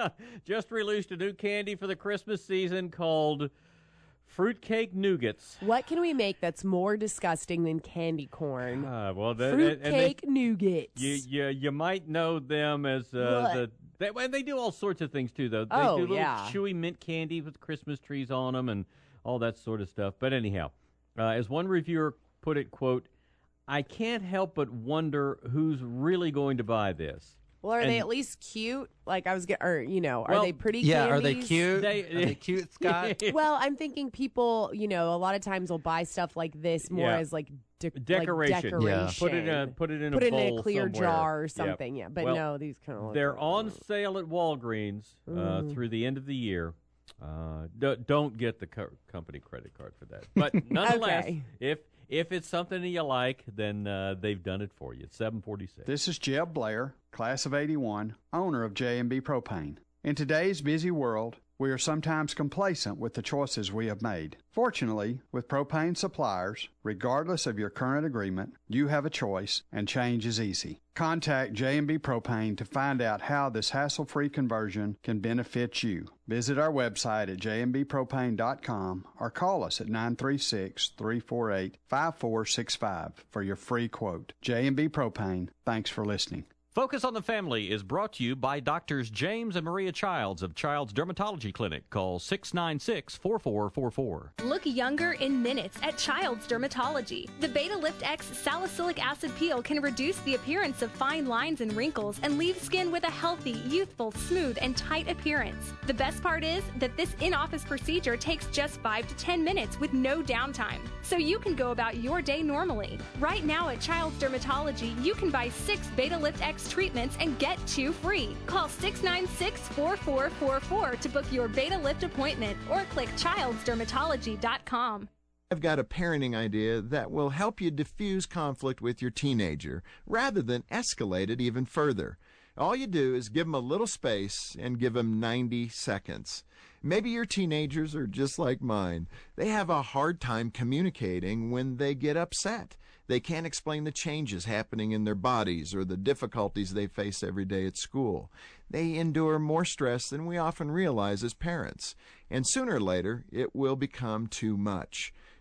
Just released a new candy for the Christmas season called Fruitcake Nougats. What can we make that's more disgusting than candy corn? Uh, well, the, and Fruitcake they, nougats. you, you you might know them as uh, What? the they, well, they do all sorts of things too, though. They Oh, do little yeah. chewy mint candy with Christmas trees on them and all that sort of stuff. But anyhow, uh, as one reviewer put it, quote, "I can't help but wonder who's really going to buy this." Well, are And- they at least cute? Like I was, get, or you know, are Well, they pretty? Yeah, are they candies? cute? They- are they cute, Scott? Well, I'm thinking people, you know, a lot of times will buy stuff like this more Yeah. as like de- Decoration. Like Yeah. decoration. Put it in a- put it in a Put it in bowl a clear somewhere. jar or Yep. something. Yeah, but Well, no, these kind of. They're on sale at Walgreens uh, Mm. through the end of the year. Uh, d- don't get the co- company credit card for that. But nonetheless, Okay. if if it's something that you like, then uh, they've done it for you. It's seven forty-six. This is Jeb Blair, class of eighty-one, owner of J and B Propane. In today's busy world, we are sometimes complacent with the choices we have made. Fortunately, with propane suppliers, regardless of your current agreement, you have a choice and change is easy. Contact J and B Propane to find out how this hassle-free conversion can benefit you. Visit our website at j m b propane dot com or call us at nine three six, three four eight, five four six five for your free quote. J and B Propane, thanks for listening. Focus on the Family is brought to you by Doctors James and Maria Childs of Child's Dermatology Clinic. Call six nine six, four four four four. Look younger in minutes at Child's Dermatology. The Beta Lift X salicylic acid peel can reduce the appearance of fine lines and wrinkles and leave skin with a healthy, youthful, smooth, and tight appearance. The best part is that this in-office procedure takes just five to ten minutes with no downtime, so you can go about your day normally. Right now at Child's Dermatology, you can buy six Beta Lift X treatments and get two free. Call six nine six, four four four four to book your Beta Lift appointment or click childs dermatology dot com. I've got a parenting idea that will help you diffuse conflict with your teenager rather than escalate it even further. All you do is give them a little space and give them ninety seconds. Maybe your teenagers are just like mine. They have a hard time communicating when they get upset. They can't explain the changes happening in their bodies or the difficulties they face every day at school. They endure more stress than we often realize as parents, and sooner or later it will become too much.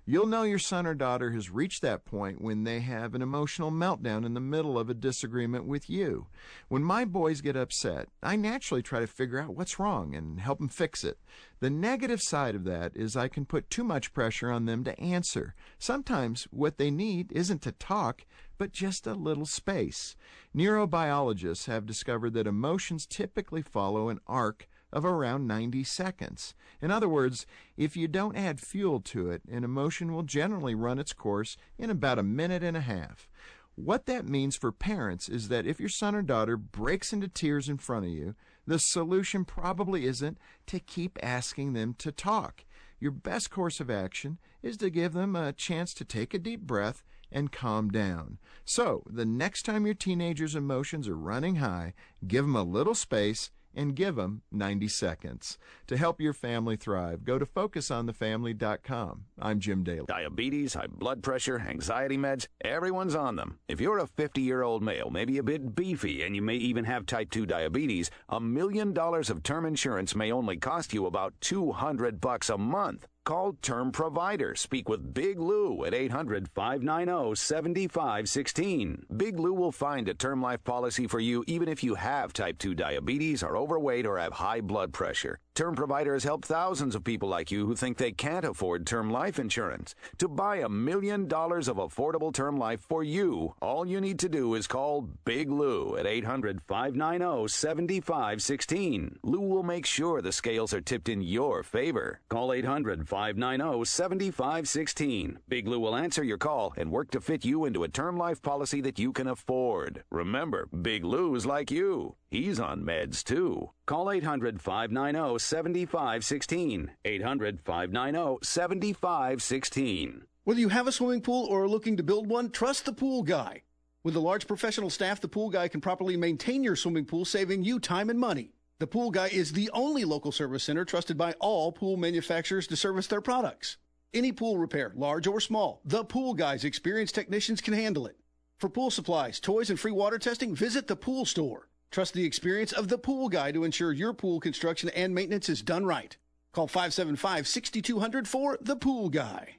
You'll know your son or daughter has reached that point when they have an emotional meltdown in the middle of a disagreement with you. When my boys get upset, I naturally try to figure out what's wrong and help them fix it. The negative side of that is I can put too much pressure on them to answer. Sometimes what they need isn't to talk, but just a little space. Neurobiologists have discovered that emotions typically follow an arc of around ninety seconds. In other words, if you don't add fuel to it, an emotion will generally run its course in about a minute and a half. What that means for parents is that if your son or daughter breaks into tears in front of you, the solution probably isn't to keep asking them to talk. Your best course of action is to give them a chance to take a deep breath and calm down. So, the next time your teenager's emotions are running high, give them a little space and give them ninety seconds. To help your family thrive, go to focus on the family dot com. I'm Jim Daly. Diabetes, high blood pressure, anxiety meds, everyone's on them. If you're a fifty-year-old male, maybe a bit beefy, and you may even have type two diabetes, a million dollars of term insurance may only cost you about two hundred bucks a month. Call Term Provider. Speak with Big Lou at eight hundred, five nine zero, seven five one six. Big Lou will find a term life policy for you even if you have type two diabetes, are overweight, or have high blood pressure. Term Provider has helped thousands of people like you who think they can't afford term life insurance. To buy a million dollars of affordable term life for you, all you need to do is call Big Lou at eight hundred, five nine zero, seven five one six. Lou will make sure the scales are tipped in your favor. Call eight hundred, five nine zero, seven five one six. Big Lou will answer your call and work to fit you into a term life policy that you can afford. Remember, Big Lou's like you. He's on meds, too. Call eight hundred, five nine zero, seven five one six. eight hundred, five nine zero, seven five one six. Whether you have a swimming pool or are looking to build one, trust the Pool Guy. With a large professional staff, the Pool Guy can properly maintain your swimming pool, saving you time and money. The Pool Guy is the only local service center trusted by all pool manufacturers to service their products. Any pool repair, large or small, the Pool Guy's experienced technicians can handle it. For pool supplies, toys, and free water testing, visit the Pool Store. Trust the experience of the Pool Guy to ensure your pool construction and maintenance is done right. Call five seven five, six two zero zero for the Pool Guy.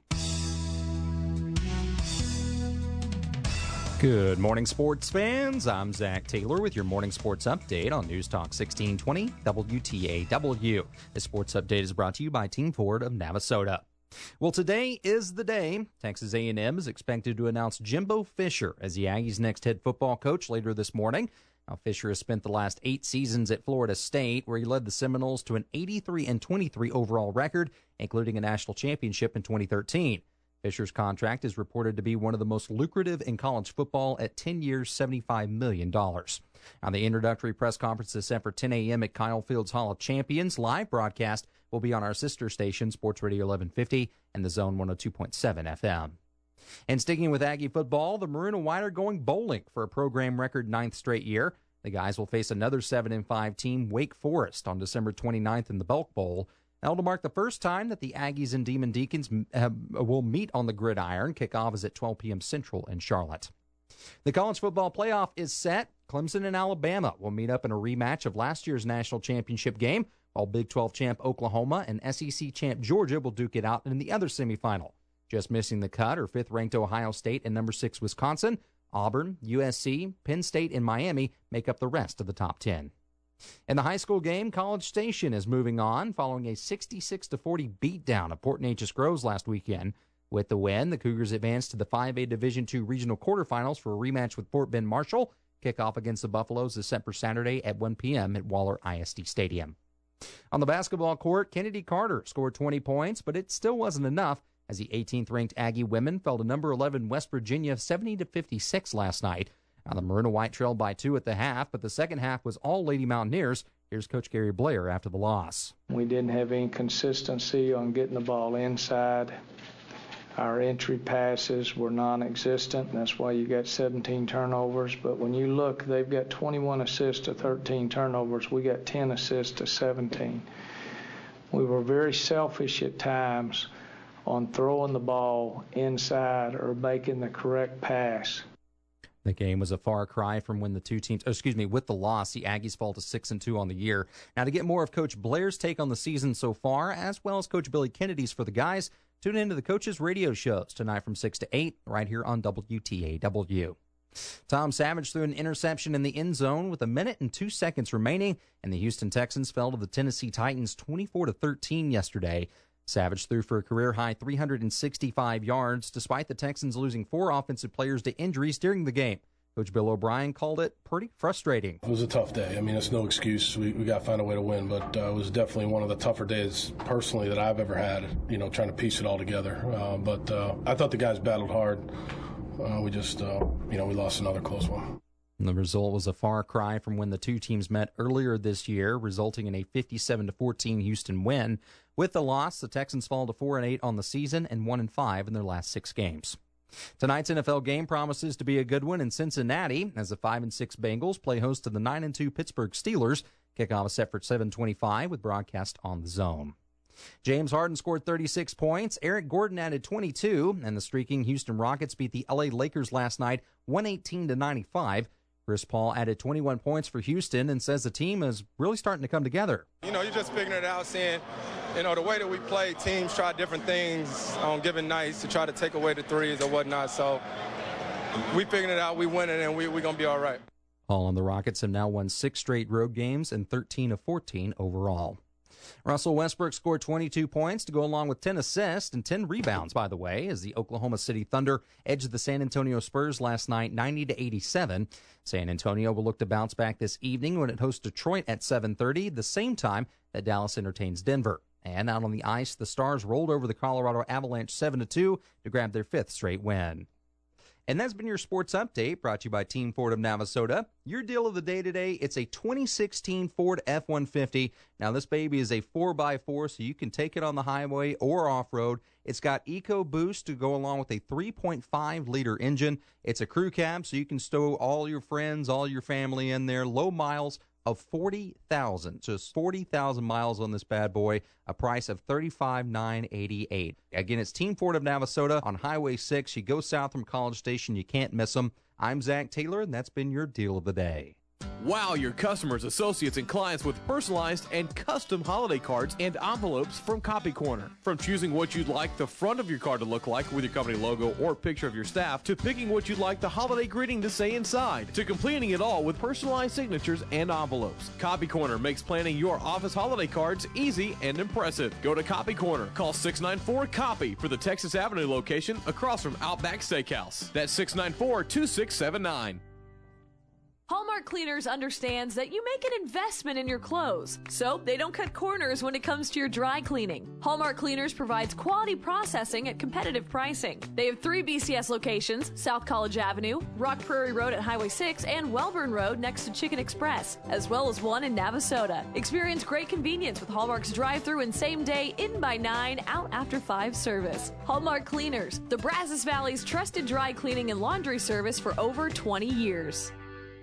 Good morning, sports fans. I'm Zach Taylor with your morning sports update on News Talk sixteen twenty W T A W. This sports update is brought to you by Team Ford of Navasota. Well, today is the day. Texas A and M is expected to announce Jimbo Fisher as the Aggies' next head football coach later this morning. Now, Fisher has spent the last eight seasons at Florida State, where he led the Seminoles to an eighty-three and twenty-three overall record, including a national championship in twenty thirteen. Fisher's contract is reported to be one of the most lucrative in college football at ten years, seventy-five million dollars. Now, the introductory press conference is set for ten a.m. at Kyle Field's Hall of Champions. Live broadcast will be on our sister station, Sports Radio eleven fifty, and the Zone one oh two point seven F M. And sticking with Aggie football, the Maroon and White are going bowling for a program record ninth straight year. The guys will face another seven and five team, Wake Forest, on December twenty-ninth in the Belk Bowl. That'll mark the first time that the Aggies and Demon Deacons have, will meet on the gridiron. Kickoff is at twelve p.m. Central in Charlotte. The college football playoff is set. Clemson and Alabama will meet up in a rematch of last year's national championship game, while Big twelve champ Oklahoma and S E C champ Georgia will duke it out in the other semifinal. Just missing the cut are fifth-ranked Ohio State and number six Wisconsin. Auburn, U S C, Penn State, and Miami make up the rest of the top ten. In the high school game, College Station is moving on following a sixty-six to forty beatdown of Port Neches Groves last weekend. With the win, the Cougars advanced to the five A Division two regional quarterfinals for a rematch with Fort Bend Marshall. Kickoff against the Buffaloes is set for Saturday at one p.m. at Waller I S D Stadium. On the basketball court, Kennedy Carter scored twenty points, but it still wasn't enough as the eighteenth-ranked Aggie women fell to number eleven West Virginia seventy to fifty-six last night. Now, the Maroon and White trailed by two at the half, but the second half was all Lady Mountaineers. Here's Coach Gary Blair after the loss. We didn't have any consistency on getting the ball inside. Our entry passes were non-existent. That's why you got seventeen turnovers. But when you look, they've got twenty-one assists to thirteen turnovers. We got ten assists to seventeen. We were very selfish at times on throwing the ball inside or making the correct pass. The game was a far cry from when the two teams, oh, excuse me, with the loss, the Aggies fall to six and two on the year. Now, to get more of Coach Blair's take on the season so far, as well as Coach Billy Kennedy's for the guys, Tune in to the Coaches Radio shows tonight from six to eight right here on W T A W. Tom Savage threw an interception in the end zone with a minute and two seconds remaining, and the Houston Texans fell to the Tennessee Titans twenty-four to thirteen yesterday. Savage threw for a career-high three hundred sixty-five yards, despite the Texans losing four offensive players to injuries during the game. Coach Bill O'Brien called it pretty frustrating. It was a tough day. I mean, it's no excuse. We, we got to find a way to win, but uh, it was definitely one of the tougher days personally that I've ever had, you know, trying to piece it all together. Uh, but uh, I thought the guys battled hard. Uh, we just, uh, you know, we lost another close one. And the result was a far cry from when the two teams met earlier this year, resulting in a fifty-seven to fourteen Houston win. With the loss, the Texans fall to four and eight on the season and one and five in their last six games. Tonight's N F L game promises to be a good one in Cincinnati as the five and six Bengals play host to the nine and two Pittsburgh Steelers. Kickoff is set for seven twenty-five with broadcast on the Zone. James Harden scored thirty-six points. Eric Gordon added twenty-two, and the streaking Houston Rockets beat the L A Lakers last night one eighteen to ninety-five. Chris Paul added twenty-one points for Houston and says the team is really starting to come together. You know, you're just figuring it out, seeing, you know, the way that we play, teams try different things on given nights to try to take away the threes or whatnot. So we figuring it out, we winning, and we, we're going to be all right. Paul and the Rockets have now won six straight road games and thirteen of fourteen overall. Russell Westbrook scored twenty-two points to go along with ten assists and ten rebounds, by the way, as the Oklahoma City Thunder edged the San Antonio Spurs last night ninety to eighty-seven. San Antonio will look to bounce back this evening when it hosts Detroit at seven thirty, the same time that Dallas entertains Denver. And out on the ice, the Stars rolled over the Colorado Avalanche seven to two to grab their fifth straight win. And that's been your sports update, brought to you by Team Ford of Navasota. Your deal of the day today, it's a twenty sixteen Ford F one fifty. Now, this baby is a four by four, so you can take it on the highway or off-road. It's got EcoBoost to go along with a three point five liter engine. It's a crew cab, so you can stow all your friends, all your family in there. Low miles of forty thousand, just forty thousand miles on this bad boy, a price of thirty-five thousand nine hundred eighty-eight dollars. Again, it's Team Ford of Navasota on Highway six. You go south from College Station, you can't miss them. I'm Zach Taylor, and that's been your deal of the day. Wow your customers, associates, and clients with personalized and custom holiday cards and envelopes from Copy Corner. From choosing what you'd like the front of your card to look like with your company logo or picture of your staff, to picking what you'd like the holiday greeting to say inside, to completing it all with personalized signatures and envelopes. Copy Corner makes planning your office holiday cards easy and impressive. Go to Copy Corner. Call six nine four, COPY for the Texas Avenue location across from Outback Steakhouse. That's six nine four, two six seven nine. Hallmark Cleaners understands that you make an investment in your clothes, so they don't cut corners when it comes to your dry cleaning. Hallmark Cleaners provides quality processing at competitive pricing. They have three B C S locations: South College Avenue, Rock Prairie Road at Highway six, and Welborn Road next to Chicken Express, as well as one in Navasota. Experience great convenience with Hallmark's drive-thru and same-day in by nine, out after five service. Hallmark Cleaners, the Brazos Valley's trusted dry cleaning and laundry service for over twenty years.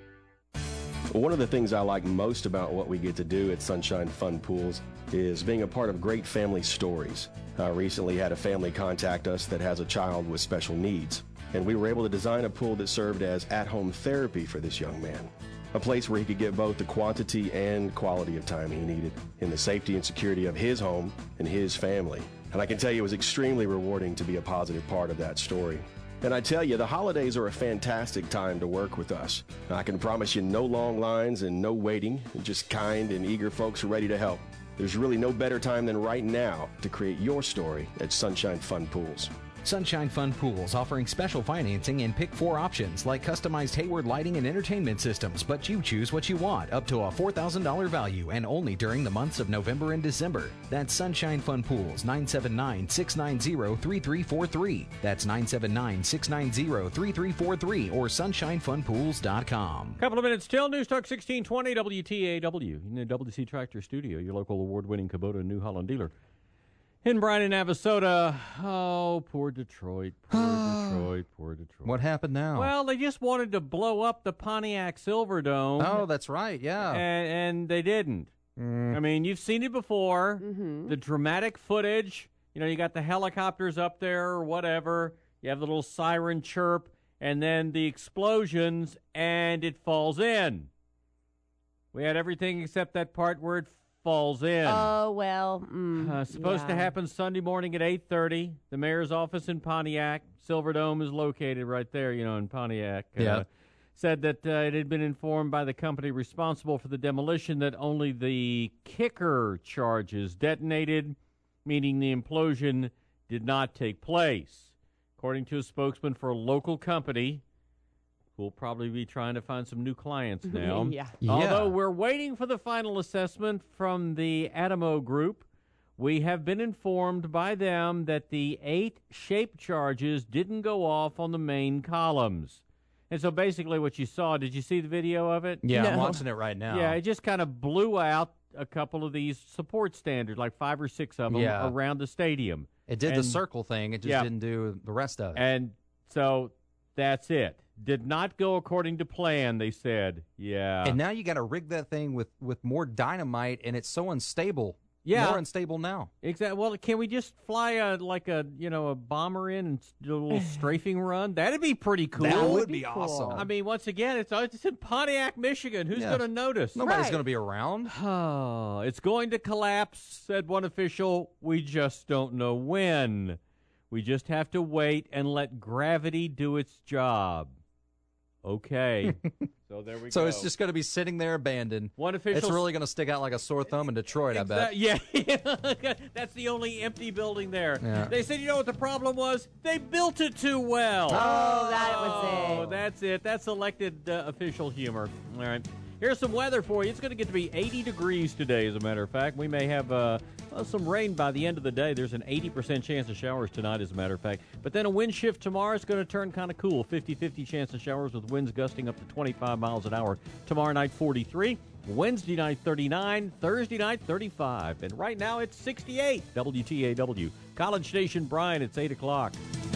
One of the things I like most about what we get to do at Sunshine Fun Pools is being a part of great family stories. I recently had a family contact us that has a child with special needs, and we were able to design a pool that served as at-home therapy for this young man. A place where he could get both the quantity and quality of time he needed in the safety and security of his home and his family. And I can tell you it was extremely rewarding to be a positive part of that story. And I tell you, the holidays are a fantastic time to work with us. I can promise you no long lines and no waiting, just kind and eager folks ready to help. There's really no better time than right now to create your story at Sunshine Fun Pools. Sunshine Fun Pools offering special financing and pick four options like customized Hayward lighting and entertainment systems, but you choose what you want, up to a four thousand dollars value and only during the months of November and December. That's Sunshine Fun Pools, nine seven nine, six nine zero, three three four three. That's nine seven nine, six nine zero, three three four three or sunshine fun pools dot com. Couple of minutes till. News Talk sixteen twenty W T A W in the W C Tractor Studio, your local award-winning Kubota New Holland dealer. In Bryan and Navasota, oh, poor Detroit, poor Detroit, poor Detroit. What happened now? Well, they just wanted to blow up the Pontiac Silverdome. Oh, that's right, yeah. And, and they didn't. Mm. I mean, you've seen it before. Mm-hmm. The dramatic footage. You know, you got the helicopters up there or whatever. You have the little siren chirp, and then the explosions, and it falls in. We had everything except that part where it falls in. Oh, well. Mm, uh, supposed yeah. to happen Sunday morning at eight thirty. The mayor's office in Pontiac. Silverdome is located right there, you know, in Pontiac. Yeah. Uh, said that uh, it had been informed by the company responsible for the demolition that only the kicker charges detonated, meaning the implosion did not take place. According to a spokesman for a local company, who will probably be trying to find some new clients now. yeah. Although Yeah. we're waiting for the final assessment from the Adamo Group, we have been informed by them that the eight shape charges didn't go off on the main columns. And so basically what you saw, did you see the video of it? Yeah, No. I'm watching it right now. Yeah, it just kind of blew out a couple of these support standards, like five or six of them, Yeah. around the stadium. It did And- the circle thing. It just yeah. didn't do the rest of it. And so that's it. Did not go according to plan, they said. Yeah. And now you got to rig that thing with, with more dynamite, and it's so unstable. Yeah. More unstable now. Exactly. Well, can we just fly a like a you know a bomber in and do a little strafing run? That'd be pretty cool. That would be be cool. awesome. I mean, once again, it's it's in Pontiac, Michigan. Who's Yeah. going to notice? Nobody's Right. going to be around. Oh, it's going to collapse, said one official. We just don't know when. We just have to wait and let gravity do its job. Okay. So there we So go. it's just going to be sitting there abandoned. One official. It's really going to stick out like a sore thumb in Detroit, I bet. Exact- Yeah, that's the only empty building there. Yeah. They said, you know what the problem was? They built it too well. Oh, that was Oh, it. that's it. That's elected uh, official humor. All right. Here's some weather for you. It's going to get to be eighty degrees today, as a matter of fact. We may have uh, well, some rain by the end of the day. There's an eighty percent chance of showers tonight, as a matter of fact. But then a wind shift tomorrow is going to turn kind of cool. fifty-fifty chance of showers with winds gusting up to twenty-five miles an hour. Tomorrow night, forty-three. Wednesday night, thirty-nine. Thursday night, thirty-five. And right now, it's sixty-eight. W T A W. College Station, Bryan, it's eight o'clock.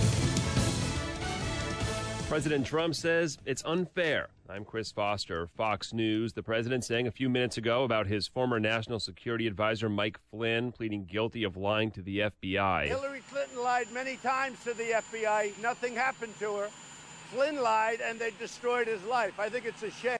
President Trump says it's unfair. I'm Chris Foster, Fox News. The president saying a few minutes ago about his former National Security Advisor Mike Flynn pleading guilty of lying to the F B I. Hillary Clinton lied many times to the F B I. Nothing happened to her. Flynn lied, and they destroyed his life. I think it's a shame.